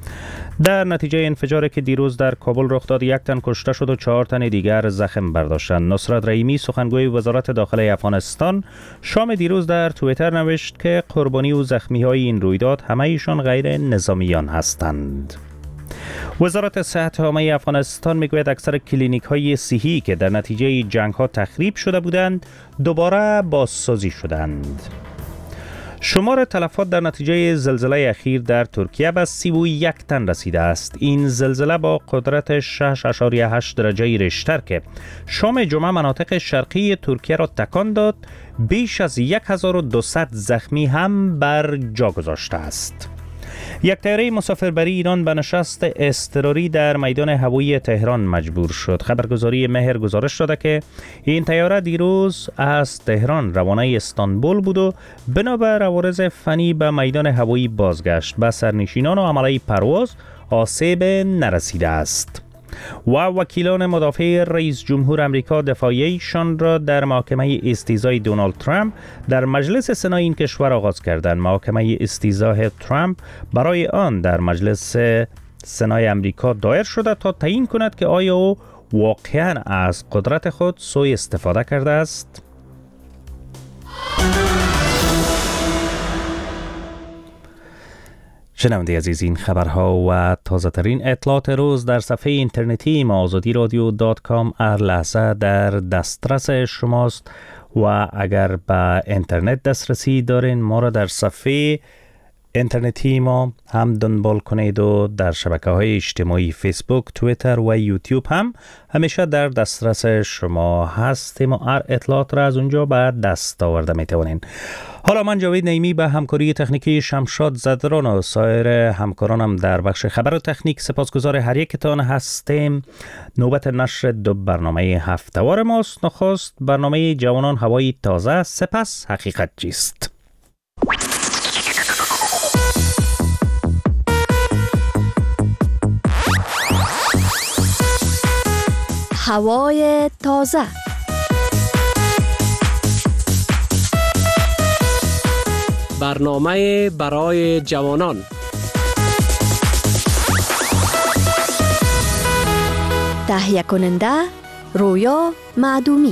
در نتیجه انفجاری که دیروز در کابل رخ داد، یک تن کشته شد و چهار تن دیگر زخم برداشتند. نصرت رحیمی سخنگوی وزارت داخله افغانستان شام دیروز در توییتر نوشت که قربانی و زخمی های این رویداد همه ایشان غیر نظامیان هستند. وزارت صحت عامه افغانستان میگوید اکثر کلینیک های صحی که در نتیجه جنگ ها تخریب شده بودند دوباره بازسازی شدند. شمار تلفات در نتیجه زلزله اخیر در ترکیه به سی و یک تن رسیده است. این زلزله با قدرت شش اشاریه هشت درجه ریشتر که شام جمعه مناطق شرقی ترکیه را تکان داد، بیش از هزار و دویست زخمی هم بر جا گذاشته است. یک طیاره مسافربری ایران به نشست اضطراری در میدان هوایی تهران مجبور شد. خبرگزاری مهر گزارش داده که این طیاره دیروز از تهران روانه استانبول بود و بنابر عوارض فنی به میدان هوایی بازگشت. به سرنشینان و عمله پرواز آسیب نرسیده است. و وکیلان مدافع رئیس جمهور امریکا دفاعیشان را در محاکمه استیضاح دونالد ترامپ در مجلس سنای این کشور آغاز کردند. محاکمه استیضاح ترامپ برای آن در مجلس سنای امریکا دایر شده تا تعیین کند که آیا او واقعاً از قدرت خود سوء استفاده کرده است. شنونده عزیز، این خبرها و تازه ترین اطلاعات روز در صفحه اینترنتی ما آزادی رادیو دات کام هر لحظه در دسترس شماست و اگر به اینترنت دسترسی دارین ما را در صفحه اینترنتی ما هم دنبال کنید و در شبکه‌های اجتماعی فیسبوک، توییتر و یوتیوب هم همیشه در دسترس شما هستیم و هر اطلاعات را از اونجا به دست آورده میتوانین. حالا من جاوید نعیمی به همکاری تکنیکی شمشاد زدران و سایر همکارانم در بخش خبر و تکنیک سپاسگزار هر یکتان هستیم. نوبت نشر دو برنامه هفته‌وار ماست. نخست برنامه جوانان هوای تازه، سپس حقیقت چیست. هوای تازه. برنامه برای جوانان. تهیه کننده رویا معدومی.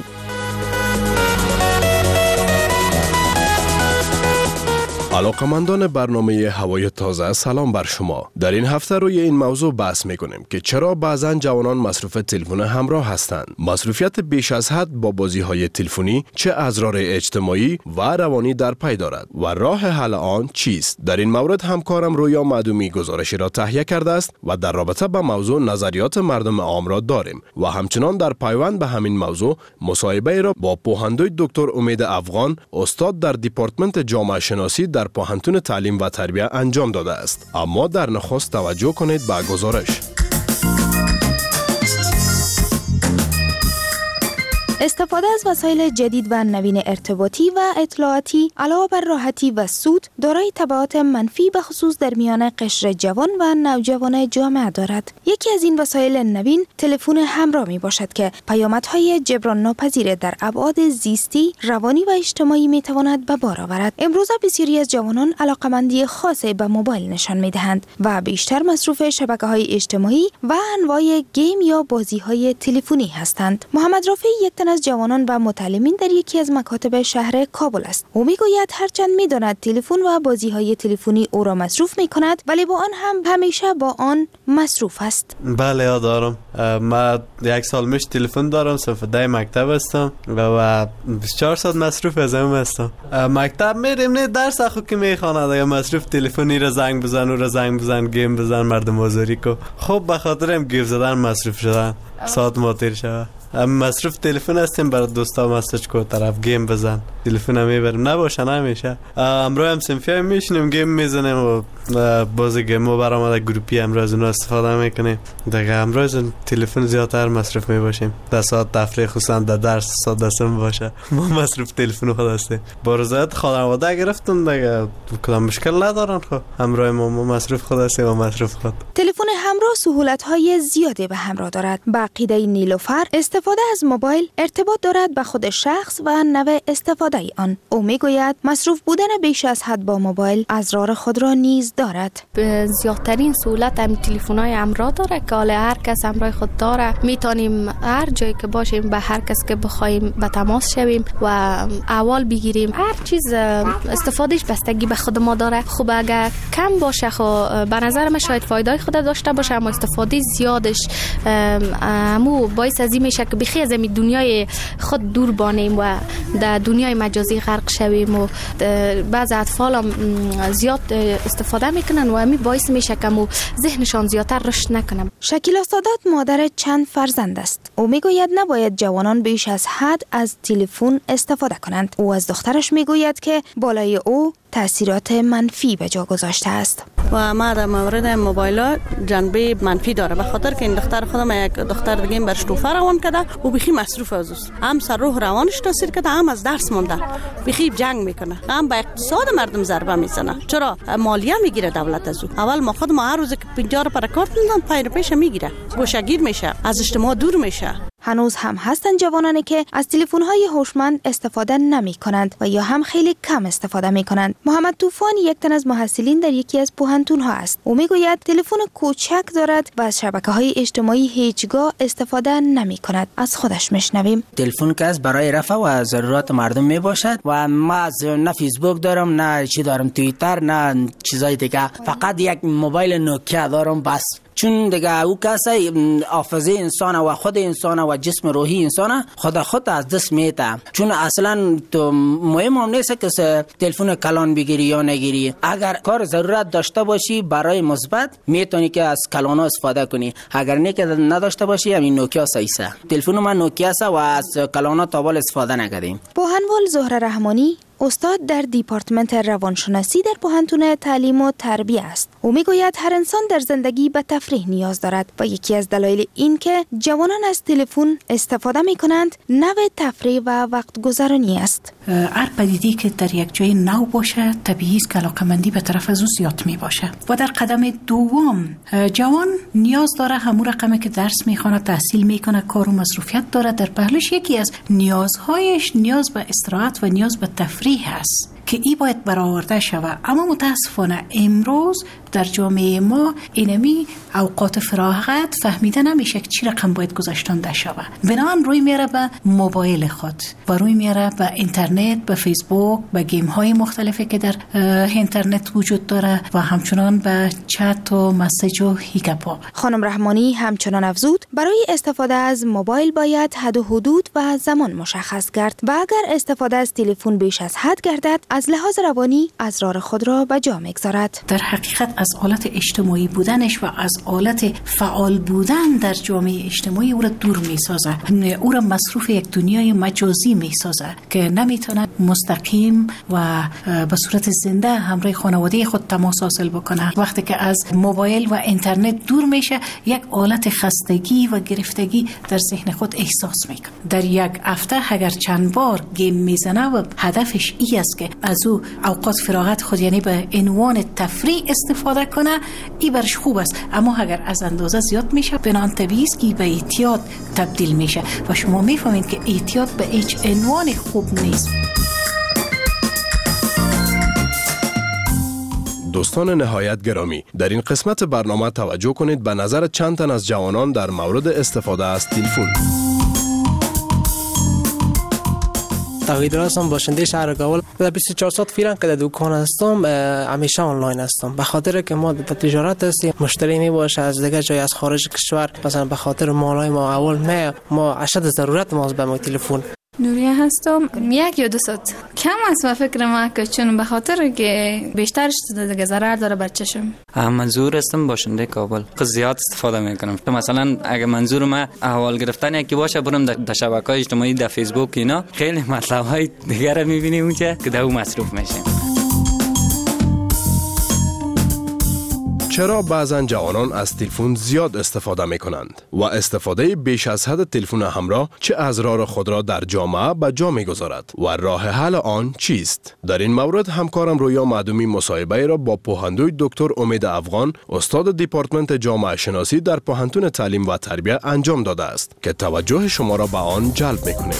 علاقمندان برنامه هوای تازه، سلام بر شما. در این هفته روی این موضوع بحث میکنیم که چرا بعضا جوانان مصروف تلفن همراه هستند. مصروفیت بیش از حد با بازی های تلفنی چه اضرار اجتماعی و روانی در پی دارد و راه حل آن چیست؟ در این مورد همکارم رویا معدومی گزارشی را تهیه کرده است و در رابطه با موضوع نظریات مردم عام را داریم و همچنان در پیوند به همین موضوع مصاحبه را با پوهندوی دکتر امید افغان، استاد در دپارتمنت جامعه شناسی در پوهنتون تعلیم و تربیه انجام داده است. اما در نخست توجه کنید به گزارش. استفاده از وسایل جدید و نوین ارتباطی و اطلاعاتی علاوه بر راحتی و سود دارای تبعات منفی به خصوص در میان قشر جوان و نوجوان جامعه دارد. یکی از این وسایل نوین تلفن همراه می باشد که پیامدهای جبران ناپذیر در ابعاد زیستی، روانی و اجتماعی می تواند به بار آورد. امروزه بسیاری از جوانان علاقمندی خاصی به موبایل نشان می دهند و بیشتر مصروف شبکه‌های اجتماعی و انواع گیم یا بازی‌های تلفنی هستند. محمد رافی یک تن از جوانان و متعلمین در یکی از مکاتب شهر کابل است. او میگوید هرچند میداند تلفن و بازی‌های تلفنی او را مصروف می‌کند ولی با آن هم همیشه با آن مصروف است. بله دارم. من یک سال میش تلفن دارم، صف ده مکتب هستم و بیست و چهار ساعت مصروف از اون هستم. مکتب میریم نه درس اخو که میخواند یا مصروف تلفنی را زنگ بزن و را زنگ بزن گیم بزن مردم آزاری کو. خب به خاطر هم گیف زدن مصروف شدن ساعت ماتیر شود. مصروف تلفن هستیم برای دوستا مسیج کو طرف گیم بزن تلفن هم میبریم نباشه نمیشه. امروز هم سنفی هم میشنیم گیم میزنیم و بازی گیم و برامده گروپی امروز اونو استفاده میکنیم. دیگه امروز تلفن زیادتر مصروف میباشیم. ده ساعت تفریح خصوصا در درس ساعت دستم باشه ما مصروف تلفن خود هستیم. با رضایت خانواده گرفتم دیگه کدام مشکل ندارن. خب امروز ما مصروف خود هستیم و مصروف خود. تلفن همراه سهولت‌های زیادی به همراه دارد. به عقیده نیلوفر استفاده از موبایل ارتباط دارد به خود شخص و نوع استفاده آن. او میگوید مصروف بودن بیش از حد با موبایل اضرار خود را نیز دارد. زیادترین سهولت هم تلفن‌های همراه داره که حالا هر کس همراه خود داره. میتونیم هر جایی که باشیم به هر کس که بخوایم به تماس شویم و احوال بگیریم. هر چیز استفادهش بستگی به خود ما داره. خب اگر کم باشه خب به نظر من شاید فایده خود داشته باشه اما استفاده زیادش امو باعث از این میشه که بخی از این دنیای خود دور بانیم و در دنیای مجازی غرق شویم و بعض اطفال هم زیاد استفاده میکنن و همین باعث میشه که مو ذهنشان زیادتر رشد نکنه. شکیلا سادات مادر چند فرزند است. او میگوید نباید جوانان بیش از حد از تلفن استفاده کنند. او از دخترش میگوید که بالای او تأثیرات منفی به جا گذاشته است. و ما در مورد موبایل جنبه منفی داره به خاطر که این دختر خودم یک دختر دیگه برش توفه روان کرده و بخی مصروف از است. هم سر روح روانش تاثیر کرده هم از درس مونده. بخی جنگ میکنه. هم به اقتصاد مردم ضربه میزنه. چرا مالیه میگیره دولت از او. اول ما خود ما هر روز که پنجاه رو پر کارت میدم پای پیش میگیره. گوشه‌گیر میشه. از اجتماع دور میشه. هنوز هم هستند جوانانی که از تلفن‌های هوشمند استفاده نمی‌کنند و یا هم خیلی کم استفاده می‌کنند. محمد طوفان یک تن از محصلین در یکی از پوهنتون‌ها است. او میگوید تلفن کوچک دارد و از شبکه‌های اجتماعی هیچگاه استفاده نمی‌کند. از خودش میشنویم. تلفن که از برای رفع و ضرورت مردم میباشد و ما نه فیسبوک دارم نه چی دارم توییتر نه چیزای دیگه. فقط یک موبایل نوکیا دارم بس. چون دیگه او کسی حافظه انسان و خود انسان و جسم روحی انسان خود خود از دست میده. چون اصلا تو مهم هم نیست که تلفن کلان بگیری یا نگیری. اگر کار ضرورت داشته باشی برای مثبت میتونی که از کلان استفاده کنی. اگر نه که نداشته باشی همین نوکیا سایسه. تلفن من نوکیا و از کلان تا بال استفاده نکردیم. پوهنوال زهره رحمانی استاد در دیپارتمنت روانشناسی در پوهنتون تعلیم و تربیه است. او میگوید هر انسان در زندگی به تفریح نیاز دارد و یکی از دلایل این که جوانان از تلفن استفاده می کنند نوع تفریح و وقت گذرانی است. هر پدیده‌ای که در یک جای نو باشه طبیعی است که علاقه‌مندی به طرف از او زیاد می باشه. و در قدم دوم جوان نیاز داره همون رقمی که درس میخونه تحصیل میکنه کار و مصروفیت داره در پهلوش یکی از نیازهایش نیاز به استراحت و نیاز به تفریح هست که ای باید برآورده شود. اما متاسفانه امروز در جامعه ما اینمی اوقات فراغت فهمیده نمیشه که چی رقم باید گذاشتنده شود. بنابراین روی میاره به موبایل خود و روی میاره به اینترنت، به فیسبوک، به گیم های مختلفی که در اینترنت وجود داره و همچنان به چت و مسیج و هیگپا. خانم رحمانی همچنان افزود برای استفاده از موبایل باید حد و حدود و زمان مشخص کرد و اگر استفاده از تلفن بیش از حد گردد از لحاظ روانی اضرار خود را به جا میگذارد. در حقیقت از حالت اجتماعی بودنش و از حالت فعال بودن در جامعه اجتماعی او را دور میسازه. او را مصروف یک دنیای مجازی میسازه که نمیتونه مستقیم و به صورت زنده همراه خانواده خود تماس حاصل بکنه. وقتی که از موبایل و اینترنت دور میشه یک حالت خستگی و گرفتگی در ذهن خود احساس میکنه. در یک هفته اگر چند بار گیم میزنه و هدفش ای است که از او اوقات فراغت خود یعنی به عنوان تفریح استفاده کنه، ای برش خوب است. اما اگر از اندازه زیاد میشه بنان طبیعی است که به اعتیاد تبدیل میشه و شما میفهمید که اعتیاد به هیچ عنوان خوب نیست. دوستان نهایت گرامی، در این قسمت برنامه توجه کنید به نظر چند تن از جوانان در مورد استفاده از تلفن. توحید هستم، باشنده شهر کابل. در بیست و چهار ساعت فعلا که در دکان هستم همیشه آنلاین هستم، به خاطر که ما در تجارت هستیم، مشتری می باشه از دیگه جای از خارج کشور، مثلا به خاطر مالای ما اول ما ما اشد ضرورت ما به ما تلفن. نوریه هستم. یک یا دو ساعت کم است و فکر ما که چون به خاطر که بیشترش دیگه ضرر داره بر چشم. منظور هستم باشنده کابل. خیلی زیاد استفاده میکنم. مثلا اگه منظور ما احوال گرفتن یکی باشه برم در شبکه‌های اجتماعی در فیسبوک اینا خیلی مطلب‌های دیگه رو می‌بینیم اونجا که در اون مصروف میشیم. چرا بعضن جوانان از تلفن زیاد استفاده می کنند و استفاده بیش از حد تلفن همراه چه اضرار خود را در جامعه به جا می گذارد و راه حل آن چیست؟ در این مورد همکارم رویا معدومی مصاحبه را با پوهندوی دکتر امید افغان، استاد دپارتمنت جامعه شناسی در پوهنتون تعلیم و تربیت انجام داده است که توجه شما را به آن جلب می کنیم.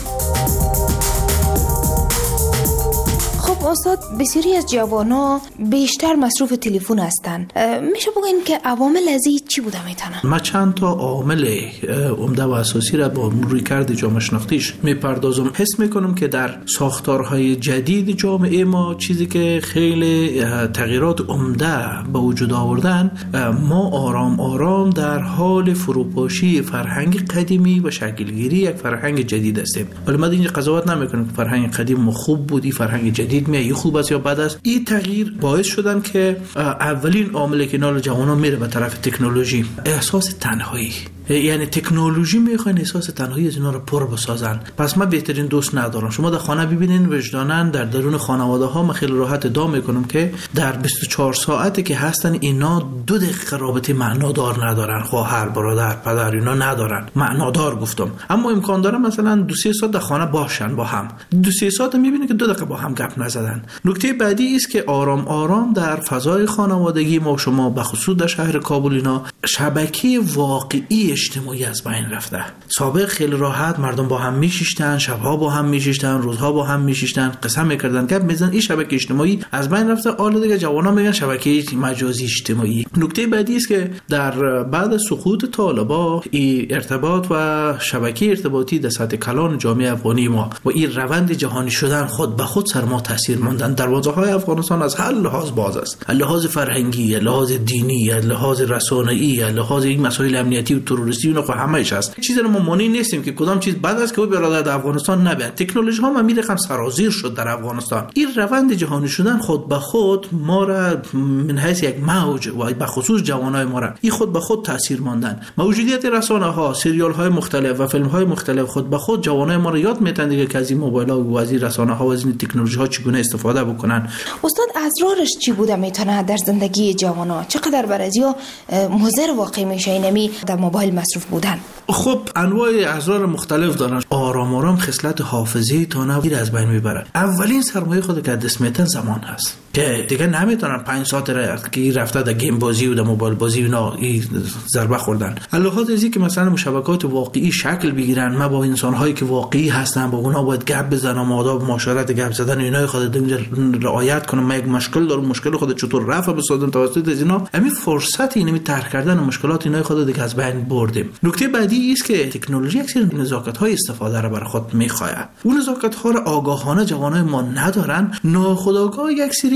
استاد، بسیاری از جوانا بیشتر مصروف تلفن هستند. میشه بگین که عوامل از این چی بوده میتونن؟ ما چند تا عامل عمده و اساسی را با رویکرد جامعه شناختیش میپردازم. حس میکنم که در ساختارهای جدید جامعه ما چیزی که خیلی تغییرات عمده به وجود آوردن، ما آرام آرام در حال فروپاشی فرهنگ قدیمی و شکلگیری یک فرهنگ جدید هستیم. ولی ما اینجا قضاوت نمیکنیم که فرهنگ قدیم خوب بودی، فرهنگ جدید می خوب است یا بد است. این تغییر باعث شدن که اولین عاملی که نال جوانان میره به طرف تکنولوژی، احساس تنهایی. یعنی تکنولوژی میخواین احساس تنهایی از اینا رو پر بسازن. پس من بهترین دوست ندارم. شما در خانه ببینین وجداناً در درون خانواده ها، من خیلی راحت ادعا میکنم که در بیست و چهار ساعتی که هستن اینا دو دقیقه رابطه معنادار ندارن. خواهر، برادر، پدر اینا ندارن. معنادار گفتم. اما امکان داره مثلا دو سه ساعت در خانه باشن با هم. دو سه ساعت میبینید که دو دقیقه با هم گپ نزدن. نکته بعدی است که آرام آرام در فضای خانوادگی ما شما به خصوص در شهر کابل اینا شبکه واقعی اجتماعی از بین رفته. سابق خیلی راحت مردم با هم میشیشتن، شبها با هم میشیشتن، روزها با هم میشیشتن، قسم میکردن که میزن این شبکه اجتماعی از بین رفته. حالا دیگه جوانان میگن شبکه مجازی اجتماعی. نکته بعدی است که در بعد از سقوط طالبان این ارتباط و شبکه ارتباطی در سطح کلان جامعه افغانی ما و این روند جهانی شدن خود به خود سر ما تاثیر ماندن. دروازه‌های افغانستان از هر لحاظ باز است. لحاظ فرهنگی، لحاظ دینی، لحاظ رسانه‌ای، لحاظ این مسائل امنیتی و تروریستی اونها همه‌اش هست. چیزی رو ما مانع نیستیم که کدام چیز بد است که او برادر در افغانستان نبیاد. تکنولوژی ها ما میرقم سرازیر شد در افغانستان. این روند جهانی شدن خود به خود ما را من حیث یک موج و به خصوص جوانای ما را این خود به خود تاثیر ماندن. موجودیت رسانه ها، سریال های مختلف و فیلم های مختلف خود به خود جوانای ما را یاد میتن دیگه که از این موبایل ها و از این رسانه ها و از این تکنولوژی ها چگونه استفاده بکنن. استاد، اضرارش چی بوده میتونه در زندگی جوانا؟ چقدر برازیا مضر واقع میشه اینمی در موبایل مصروف بودن؟ خب انواع اضرار مختلف دارن. آرام آرام خصلت حافظه تا نویر از بین میبرن. اولین سرمایه خود که دست میتن زمان هست که دیگه نمیتونن پنج ساعت را که رفته در گیم بازی و در موبایل بازی اینا این ضربه خوردن. علاوه از اینکه مثلا مشابهات واقعی شکل بگیرن، ما با انسان‌هایی که واقعی هستن با اونها باید گپ بزنم، آداب معاشرت گپ زدن اینا خود اینجا رعایت کنم. من یک مشکل دارم، مشکل خود چطور رفع بسازم توسط از اینا. همین فرصت اینمی طرح کردن مشکلات اینا خود دیگه از بین بردیم. نکته بعدی است که تکنولوژی یک سری نزاکت‌های استفاده را برای خود می‌خواهد. اون نزاکت‌ها را آگاهانه جوانای ما ندارن. ناخودآگاه یک سری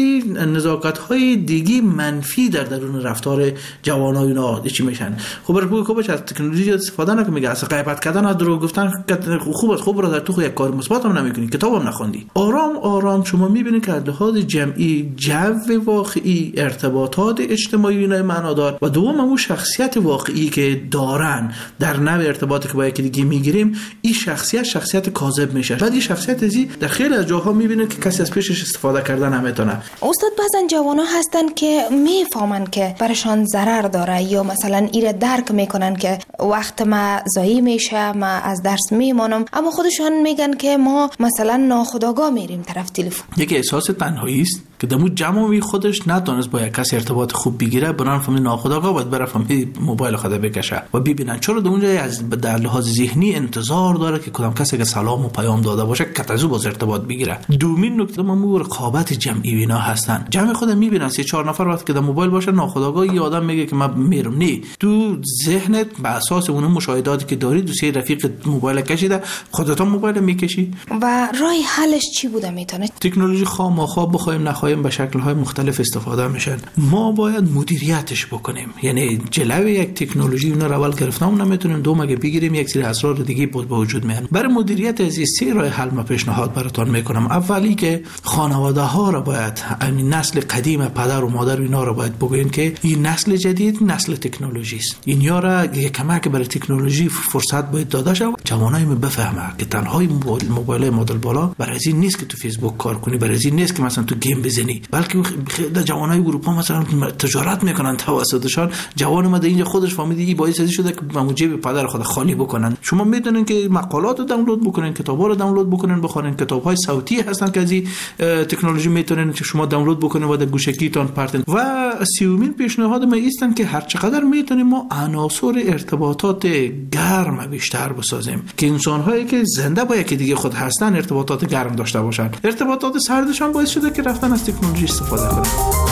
این نزاکت‌های دیگه منفی در درون رفتار جوانای اینا چی میشن. خب برای کوبش از تکنولوژی استفاده نکنه، میگه اصلا غیبت کردن از دروغ گفتن خوب است، خوب را در تو خود یک کار مثبت هم نمیکنی، کتاب هم نخوندی. آرام آرام شما میبینید که از لحاظ جمعی جو واقعی، ارتباطات اجتماعی اینا معنادار و دوم اون شخصیت واقعی که دارن در نوع ارتباطی که با یکی دیگه میگیریم، این شخصیت شخصیت کاذب میشه. بعد این شخصیت ازی در خیلی از جاها میبینید که کسی از پیشش استفاده کردن نمیتونه. استاد بعضن جوانا هستن که میفهمن که برشان ضرر داره یا مثلا ایره درک میکنن که وقت ما ضایع میشه، ما از درس میمانم، اما خودشان میگن که ما مثلا ناخودآگاه میریم طرف تلفن. یکی احساس تنهایی است که دمو جمعی خودش ندانست با یک کسی ارتباط خوب بگیره، بران فهمید ناخودآگاه باید بره فهمید موبایل خود بکشه و ببینن چرا در اونجا از در لحاظ ذهنی انتظار داره که کدام کسی که سلام و پیام داده باشه که از او باز ارتباط بگیره. دومین نکته ما رقابت جمعی اینا هستن. جمع خود میبینن سه چهار نفر وقتی که در موبایل باشه ناخودآگاه یه آدم میگه که من میرم، نه تو ذهنت به اساس اون مشاهداتی که داری دوسیه رفیق موبایل کشیده خودت هم موبایل میکشی. و راه حلش چی بوده میتونه؟ تکنولوژی خواه خواه بخوایم نخوایم به شکل‌های مختلف استفاده میشن. ما باید مدیریتش بکنیم، یعنی جلوی یک تکنولوژی اون رو اول گرفتم نمیتونیم، دوم اگه بگیریم یک سری اسرار دیگه بود به وجود میاد. برای مدیریت از این سه راه حل ما پیشنهاد براتون میکنم. اولی که خانواده ها رو باید، همین نسل قدیم پدر و مادر اینا رو باید بگوین که این نسل جدید نسل تکنولوژی است، اینا را یک کمک برای تکنولوژی فرصت باید داده شه. جوانای ما بفهمه که تنها موبایل مدل بالا برای این نیست که تو فیسبوک کار کنی، برای این نیست که مثلا تو گیم بزنی، بلکه خیلی جوانای اروپا مثلا تجارت میکنن توسطشان. جوان ما در اینجا خودش فهمیده این باعث شده که موجب پدر خود خالی بکنن. شما میدونین که مقالات رو دانلود بکنین، کتابا رو دانلود بکنین، بخونین. کتاب‌های صوتی هستن که از این تکنولوژی میتونین که شما دانلود بکنین و در گوشکیتون پرتن. و سیومین پیشنهاد ما ایستن که هر چقدر میتونیم ما عناصر ارتباطات گرم بیشتر بسازیم که انسان‌هایی که زنده با یکی دیگه خود هستن ارتباطات گرم داشته باشن. ارتباطات سردشان باعث شده که رفتن از تکنولوژی استفاده کنن.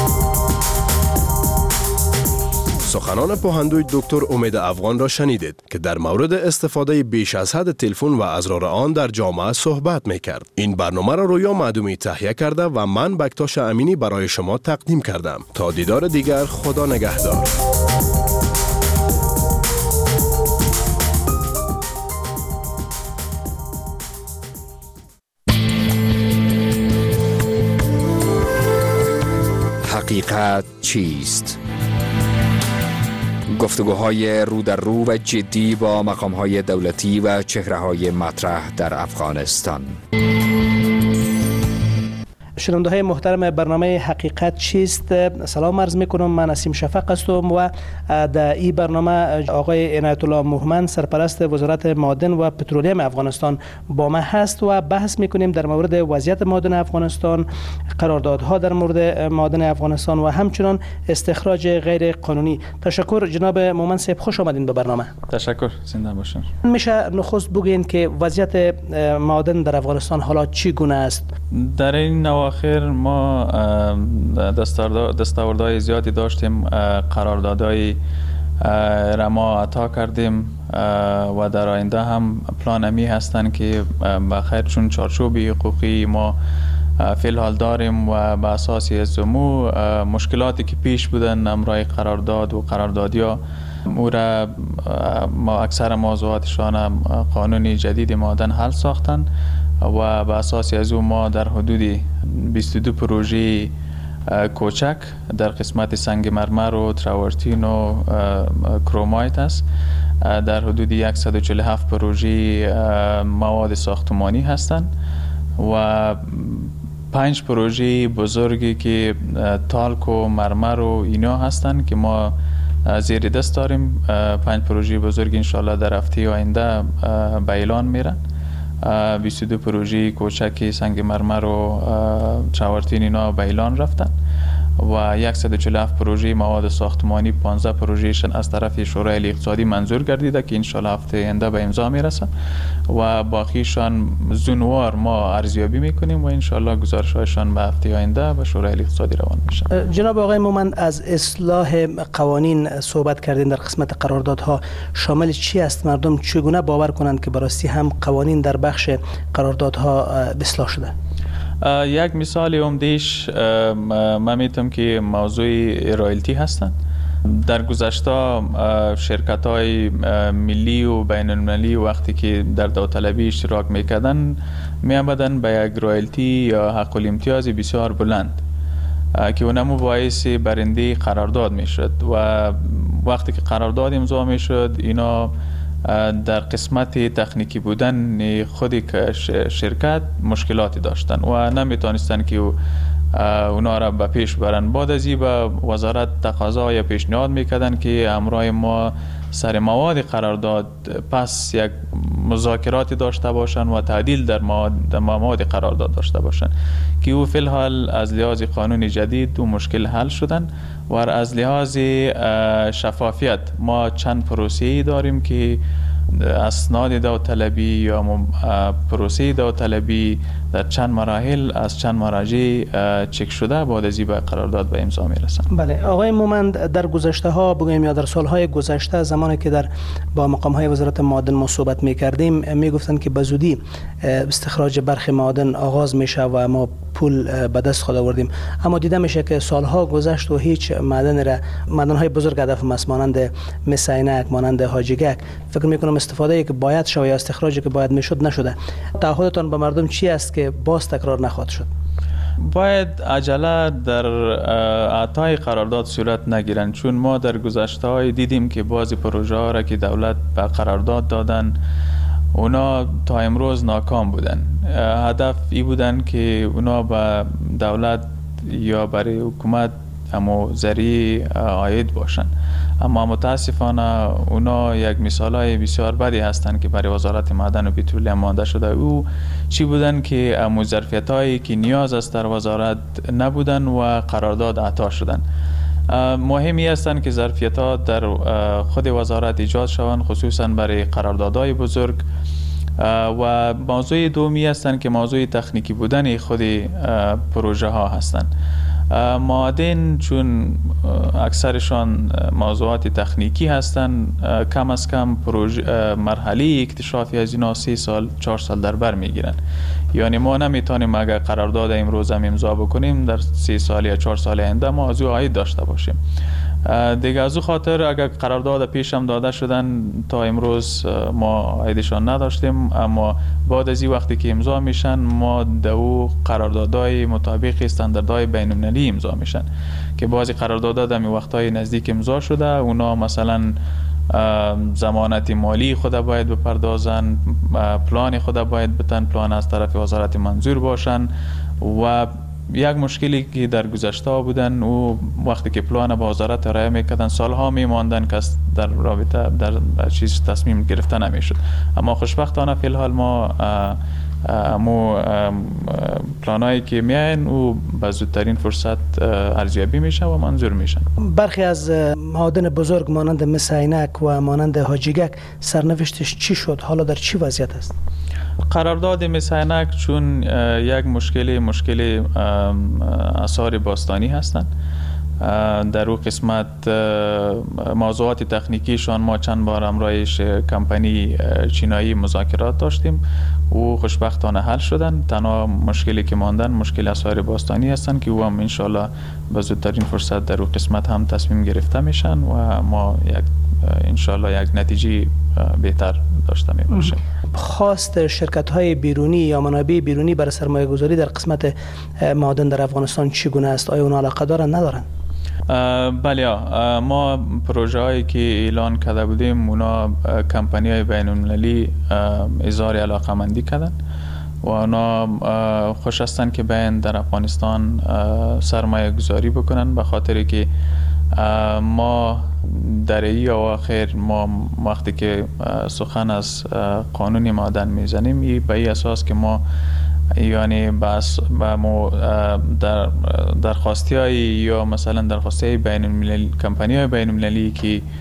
سخنان پوهندوی دکتر امید افغان را شنیدید که در مورد استفاده بیش از حد تلفن و اضرار آن در جامعه صحبت می‌کرد. این برنامه را رویا معدومی تهیه کرده و من بکتاش امینی برای شما تقدیم کردم. تا دیدار دیگر، خدا نگهدار. حقیقت چیست؟ گفتگوهای رو در رو و جدی با مقام‌های دولتی و چهره‌های مطرح در افغانستان. شنونده های محترم برنامه حقیقت چیست، سلام عرض میکنم. من نسیم شفق هستم و در این برنامه آقای عنایت الله موهمند سرپرست وزارت معادن و پترولیم افغانستان با ما هست و بحث میکنیم در مورد وضعیت معادن افغانستان، قراردادها در مورد معادن افغانستان و همچنان استخراج غیر قانونی. تشکر جناب مومند صاحب، خوش آمدین به برنامه. تشکر، زنده باشین. میشه نخست بگین که وضعیت معادن در افغانستان حالا چی گونه است؟ در این اواخر ما دستاوردهای زیادی داشتیم، قراردادهای را ما عطا کردیم و در آینده هم پلان امی هستند که بخیر چون چارچوب حقوقی ما فی الحال داریم و به اساس ازمو مشکلاتی که پیش بودن امرای قرارداد و قراردادی ها او را ما اکثر موضوعاتشان قانونی جدید معادن حل ساختن و به اساس از او ما در حدود بیست و دو پروژه کوچک در قسمت سنگ مرمر و تراورتین و کرومایت است، در حدود صد و چهل و هفت پروژه مواد ساختمانی هستند و پنج پروژه بزرگی که تالک و مرمر و اینا هستند که ما زیر دست داریم. پنج پروژه بزرگ انشالله در هفته آینده به اعلان میرن. بیست و دو پروژه کوچک سنگ مرمر و تراورتین اینا به اعلان رفتن و صد و چهل و هفت پروژه مواد ساختمانی، پانزده پروژهشون از طرف شورای اقتصادی منظور گردیده که انشالله هفته آینده به امضا میرسن و باقیشان زونوار ما ارزیابی میکنیم و انشالله گزارش‌هایشان به هفته آینده به شورای اقتصادی روان میشن. جناب آقای مومند، از اصلاح قوانین صحبت کردین در قسمت قراردادها، شامل چی است؟ مردم چگونه باور کنند که براستی هم قوانین در بخش قراردادها اصلاح شده؟ یک مثال عمده‌اش من میتونم که موضوع رایلتی هستند. در گذشته شرکت های ملی و بین المللی وقتی که در داوطلبی اشتراک میکردن میامدن به یک رایلتی یا حق الامتیاز بسیار بلند که اونمو باعث برنده قرارداد میشد و وقتی که قرارداد امضا میشد اینا در قسمت تکنیکی بودن خود شرکت مشکلاتی داشتن و نمیتونستن که اونا را به پیش برن. بعد از این به وزارت تقاضا یا پیشنهاد میکردن که همراه ما سر مواد قرارداد پس یک مذاکراتی داشته باشن و تعدیل در مواد, مواد قرارداد داشته باشن که او فی الحال از لحاظ قانون جدید و مشکل حل شدن و از لحاظ شفافیت ما چند پروسه‌ای داریم که اسناد داوطلبی یا پروسه داوطلبی در چند مراحل از چند مراجع چک شده بعد از این به قرارداد به امضا میرسن. بله آقای مومند، در گذشته ها بگویم یا در سالهای گذشته زمانی که در با مقام های وزارت معادن ما صحبت میکردیم میگفتن که به زودی استخراج برخی معادن آغاز میشه و ما پول به دست خود آوردیم، اما دیده میشه که سالها گذشت و هیچ معدن را معدن های بزرگ هدف است مانند مس عینک، مانند حاجیگک فکر میکنم استفاده که باید شود یا استخراجی که باید میشد نشده. تعهدتان به مردم چی است که باز تکرار نخواهد شد؟ باید عجله در اعطای قرارداد صورت نگیرند، چون ما در گذشته های دیدیم که بعضی پروژه ها را که دولت به قرارداد دادن اونا تا امروز ناکام بودن. هدف ای بودن که اونا به دولت یا برای حکومت اما ذریعه عاید باشن، اما متاسفانه اونا یک مثالای بسیار بدی هستند که برای وزارت معدن و پترولیم مانده شده. او چی بودن که امو ظرفیتایی که نیاز است در وزارت نبودن و قرارداد اعطا شدن. مهمی هستند که ظرفیت‌ها در خود وزارت ایجاد شوند، خصوصا برای قراردادهای بزرگ. و موضوع دومی هستند که موضوع تکنیکی بودن خود پروژه ها هستند. معادن چون اکثرشان موضوعات تکنیکی هستند، کم از کم پروژه مرحله اکتشافی از اینا سه سال چهار سال در بر میگیرن. یعنی ما نمیتونیم اگر قرارداد امروز هم امضا بکنیم در سه سال یا چهار سال آینده ما از او عاید داشته باشیم. دیگه از او خاطر اگر قرارداد پیش هم داده شدن تا امروز ما عایدشان نداشتیم، اما بعد از این وقتی که امضا میشن ما دو قراردادهای مطابق استانداردهای بین المللی امضا میشن که بعضی قراردادها در وقتهای نزدیک امضا شده. اونا مثلا ضمانت مالی خود باید بپردازن، پلان خود باید بتن، پلان از طرف وزارت منظور باشن و یک مشکلی که در گذشته بودن او وقتی که پلان با وزارت ارائه میکردن سالها میماندن که در رابطه در چیز تصمیم گرفته نمیشد. اما خوشبختانه فی الحال ما امو پلانایی که میاین او به زودترین فرصت ارزیابی میشه و منظور میشن. برخی از معادن بزرگ مانند مس عینک و مانند حاجیگک سرنوشتش چی شد؟ حالا در چی وضعیت است؟ قرارداد مس عینک چون یک مشکل مشکل آثار باستانی هستند، در او قسمت موضوعات تکنیکیشان ما چند بار همراهش کمپانی چینایی مذاکرات داشتیم او خوشبختانه حل شدن. تنها مشکلی که ماندن مشکل آثار باستانی هستند که او هم انشالله به زودترین فرصت در او قسمت هم تصمیم گرفته میشن و ما یک انشالله یک نتیجه بهتر داشته می باشیم. خواست شرکت های بیرونی یا منابع بیرونی برای سرمایه گذاری در قسمت معادن در افغانستان چگونه است؟ آیا اونا علاقه دارن ندارن؟ بله، ما پروژه هایی که اعلان کرده بودیم اونا کمپانی های بین المللی اظهار علاقه مندی کردن و اونا خوش هستن که بین در افغانستان سرمایه گذاری بکنن، به خاطر که ما در ای اواخر ما وقتی که سخن از قانون معادن میزنیم ای به ای اساس که ما یعنی بس ما در درخواستی های یا مثلا درخواستی های بین المللی کمپانی های بین المللی که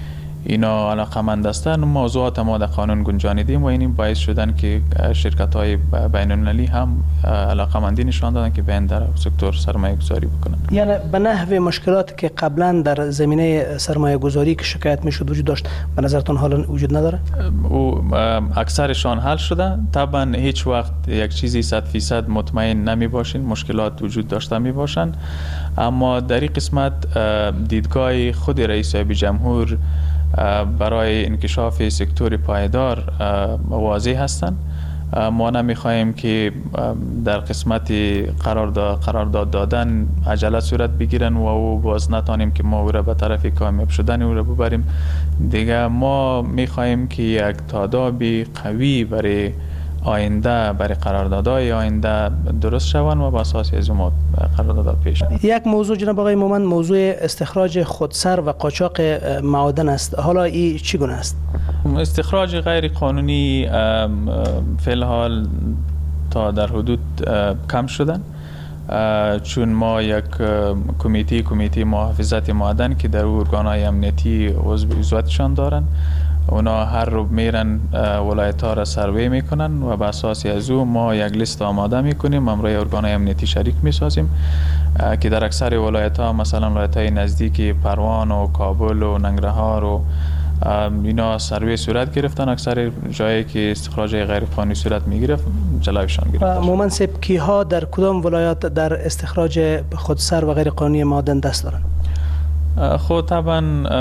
اینا علاقمند هستن. موضوعات ما در قانون گنجانیدیم و این باعث شدن که شرکت های بین المللی هم علاقمندی نشان دادن که بیان در سکتور سرمایه گذاری بکنن. یعنی به نحو مشکلاتی که قبلا در زمینه سرمایه گذاری که شکایت میشد وجود داشت به نظرتون حالا وجود نداره؟ او اکثرشان حل شده. طبعا هیچ وقت یک چیزی صد فیصد مطمئن نمی باشین، مشکلات وجود داشته می باشن، اما در این قسمت دیدگاه خود رئیس جمهور برای انکشاف سکتور پایدار واضح هستند. ما نمیخواهیم که در قسمت قرارداد قرارداد دادن عجله صورت بگیرن و او باز نتانیم که ما او را به طرف کامیاب شدن او را ببریم. دیگه ما میخواهیم که یک تادابی قوی برای آینده، برای قراردادهای آینده درست شوند و با اساس از اون قرارداد پیش. یک موضوع جناب آقای مومند، موضوع استخراج خودسر و قاچاق معادن است. حالا این چی گونه است؟ استخراج غیر قانونی فی الحال تا در حدود کم شدن، چون ما یک کمیته کمیته محافظت معدن که در ارگان‌های امنیتی عضویتشان دارن، اونا هر روز میرن ولایت ها را سروی میکنن و به اساس از او ما یک لیست آماده میکنیم، امروی ارگان‌های امنیتی شریک میسازیم که در اکثر ولایت ها، مثلا ولایت های نزدیکی پروان و کابل و ننگرهار و اینا سروی صورت گرفتن. اکثر جایی که استخراج غیر قانونی صورت میگرفت جلوشان گرفت. مومند صاحب، کیها در کدام ولایات در استخراج خودسر و غیر قانونی معادن دست دارن؟ خود طبعا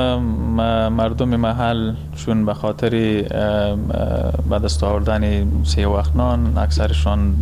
مردم محل چون به خاطر به دست آوردن سه وقتنان اکثرشان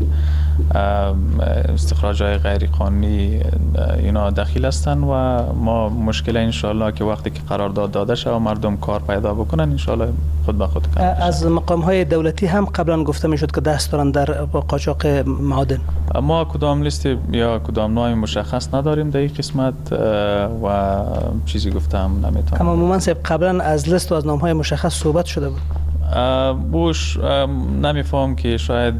استخراج های غیر قانونی اینا دخیل هستن و ما مشکل انشالله که وقتی که قرارداد داده شد و مردم کار پیدا بکنن انشالله خود به خود کنن. از مقام های دولتی هم قبلا گفته میشد که دست دارن در قاچاق معادن. ما کدام لیست یا کدام نوع مشخص نداریم در این قسمت و چیزی گفتم نمیتونم. اما مومند صاحب قبلا از لیست و از نام های مشخص صحبت شده بود. بوش نمیفهم که شاید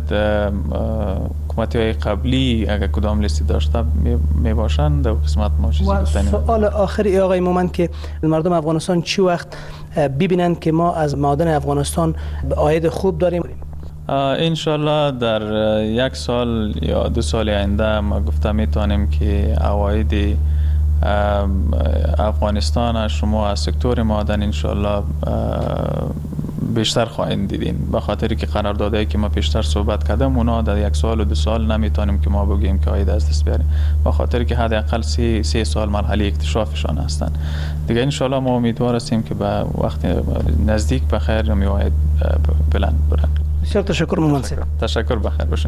حکومتی های قبلی اگر کدام لیستی داشته می باشند در قسمت ما چیزی گفتنیم. سوال آخری آقای مومند که مردم افغانستان چی وقت ببینند که ما از معادن افغانستان عاید خوب داریم؟ انشالله در یک سال یا دو سال آینده ما گفته میتونیم که عواید افغانستان شما از سکتور معادن انشالله بیشتر خواهید دیدین، به خاطری که قراردادایی که ما پیشتر صحبت کردم اونا در یک سال و دو سال نمیتونیم که ما بگیم که عاید از دست بیاریم، به خاطری که حداقل سه سه سال مرحله اکتشافشان هستن. دیگه انشالله ما امیدوار هستیم که به وقت نزدیک به خیر می عاید بلند برن. بسیار تشکر مومند صاحب. تشکر، بخیر باشین.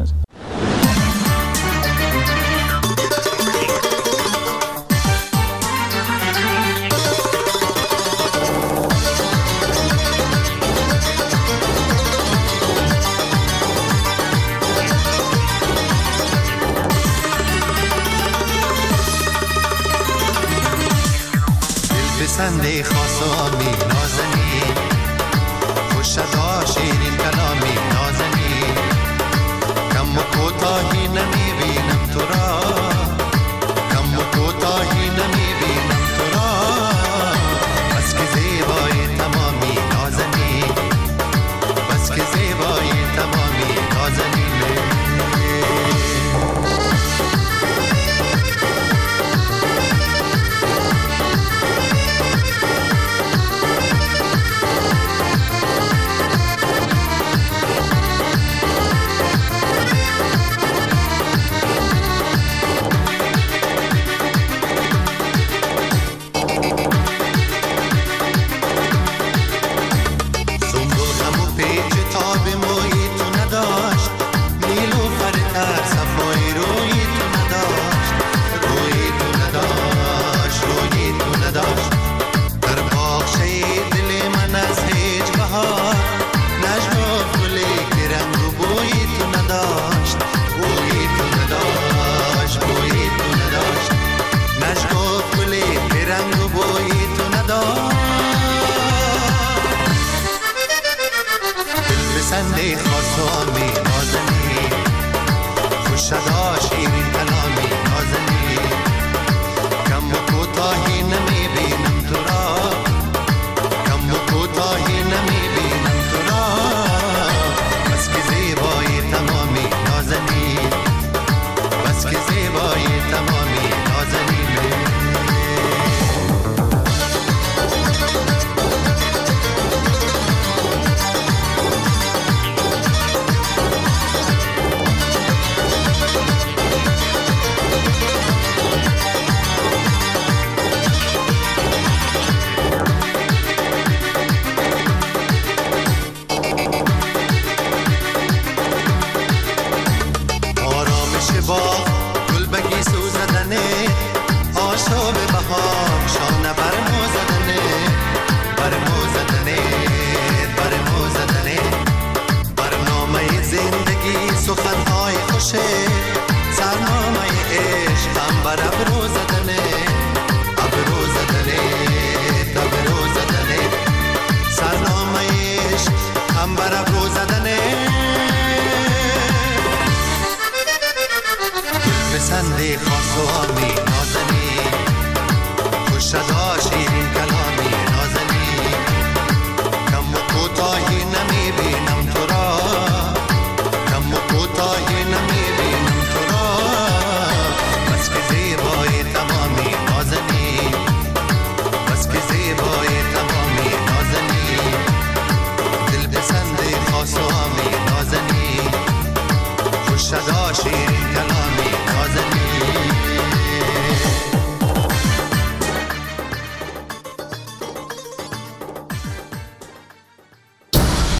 پسنده خاصامی نازنی خوشدا شیرین کلامی نازنی کم و کوتاهی نمیبینم تو را کم و کوتاهی نمیبینم تو را بس که زیبای تمامی نازنی بس که زیبای تمامی نازنی پسنده خاصامی نازنی خوشدا شیرین کلامی نازنی کم و کوتاهی نمیبینم تو را کم و بر ابرو زدنه بسنده خاص و آمی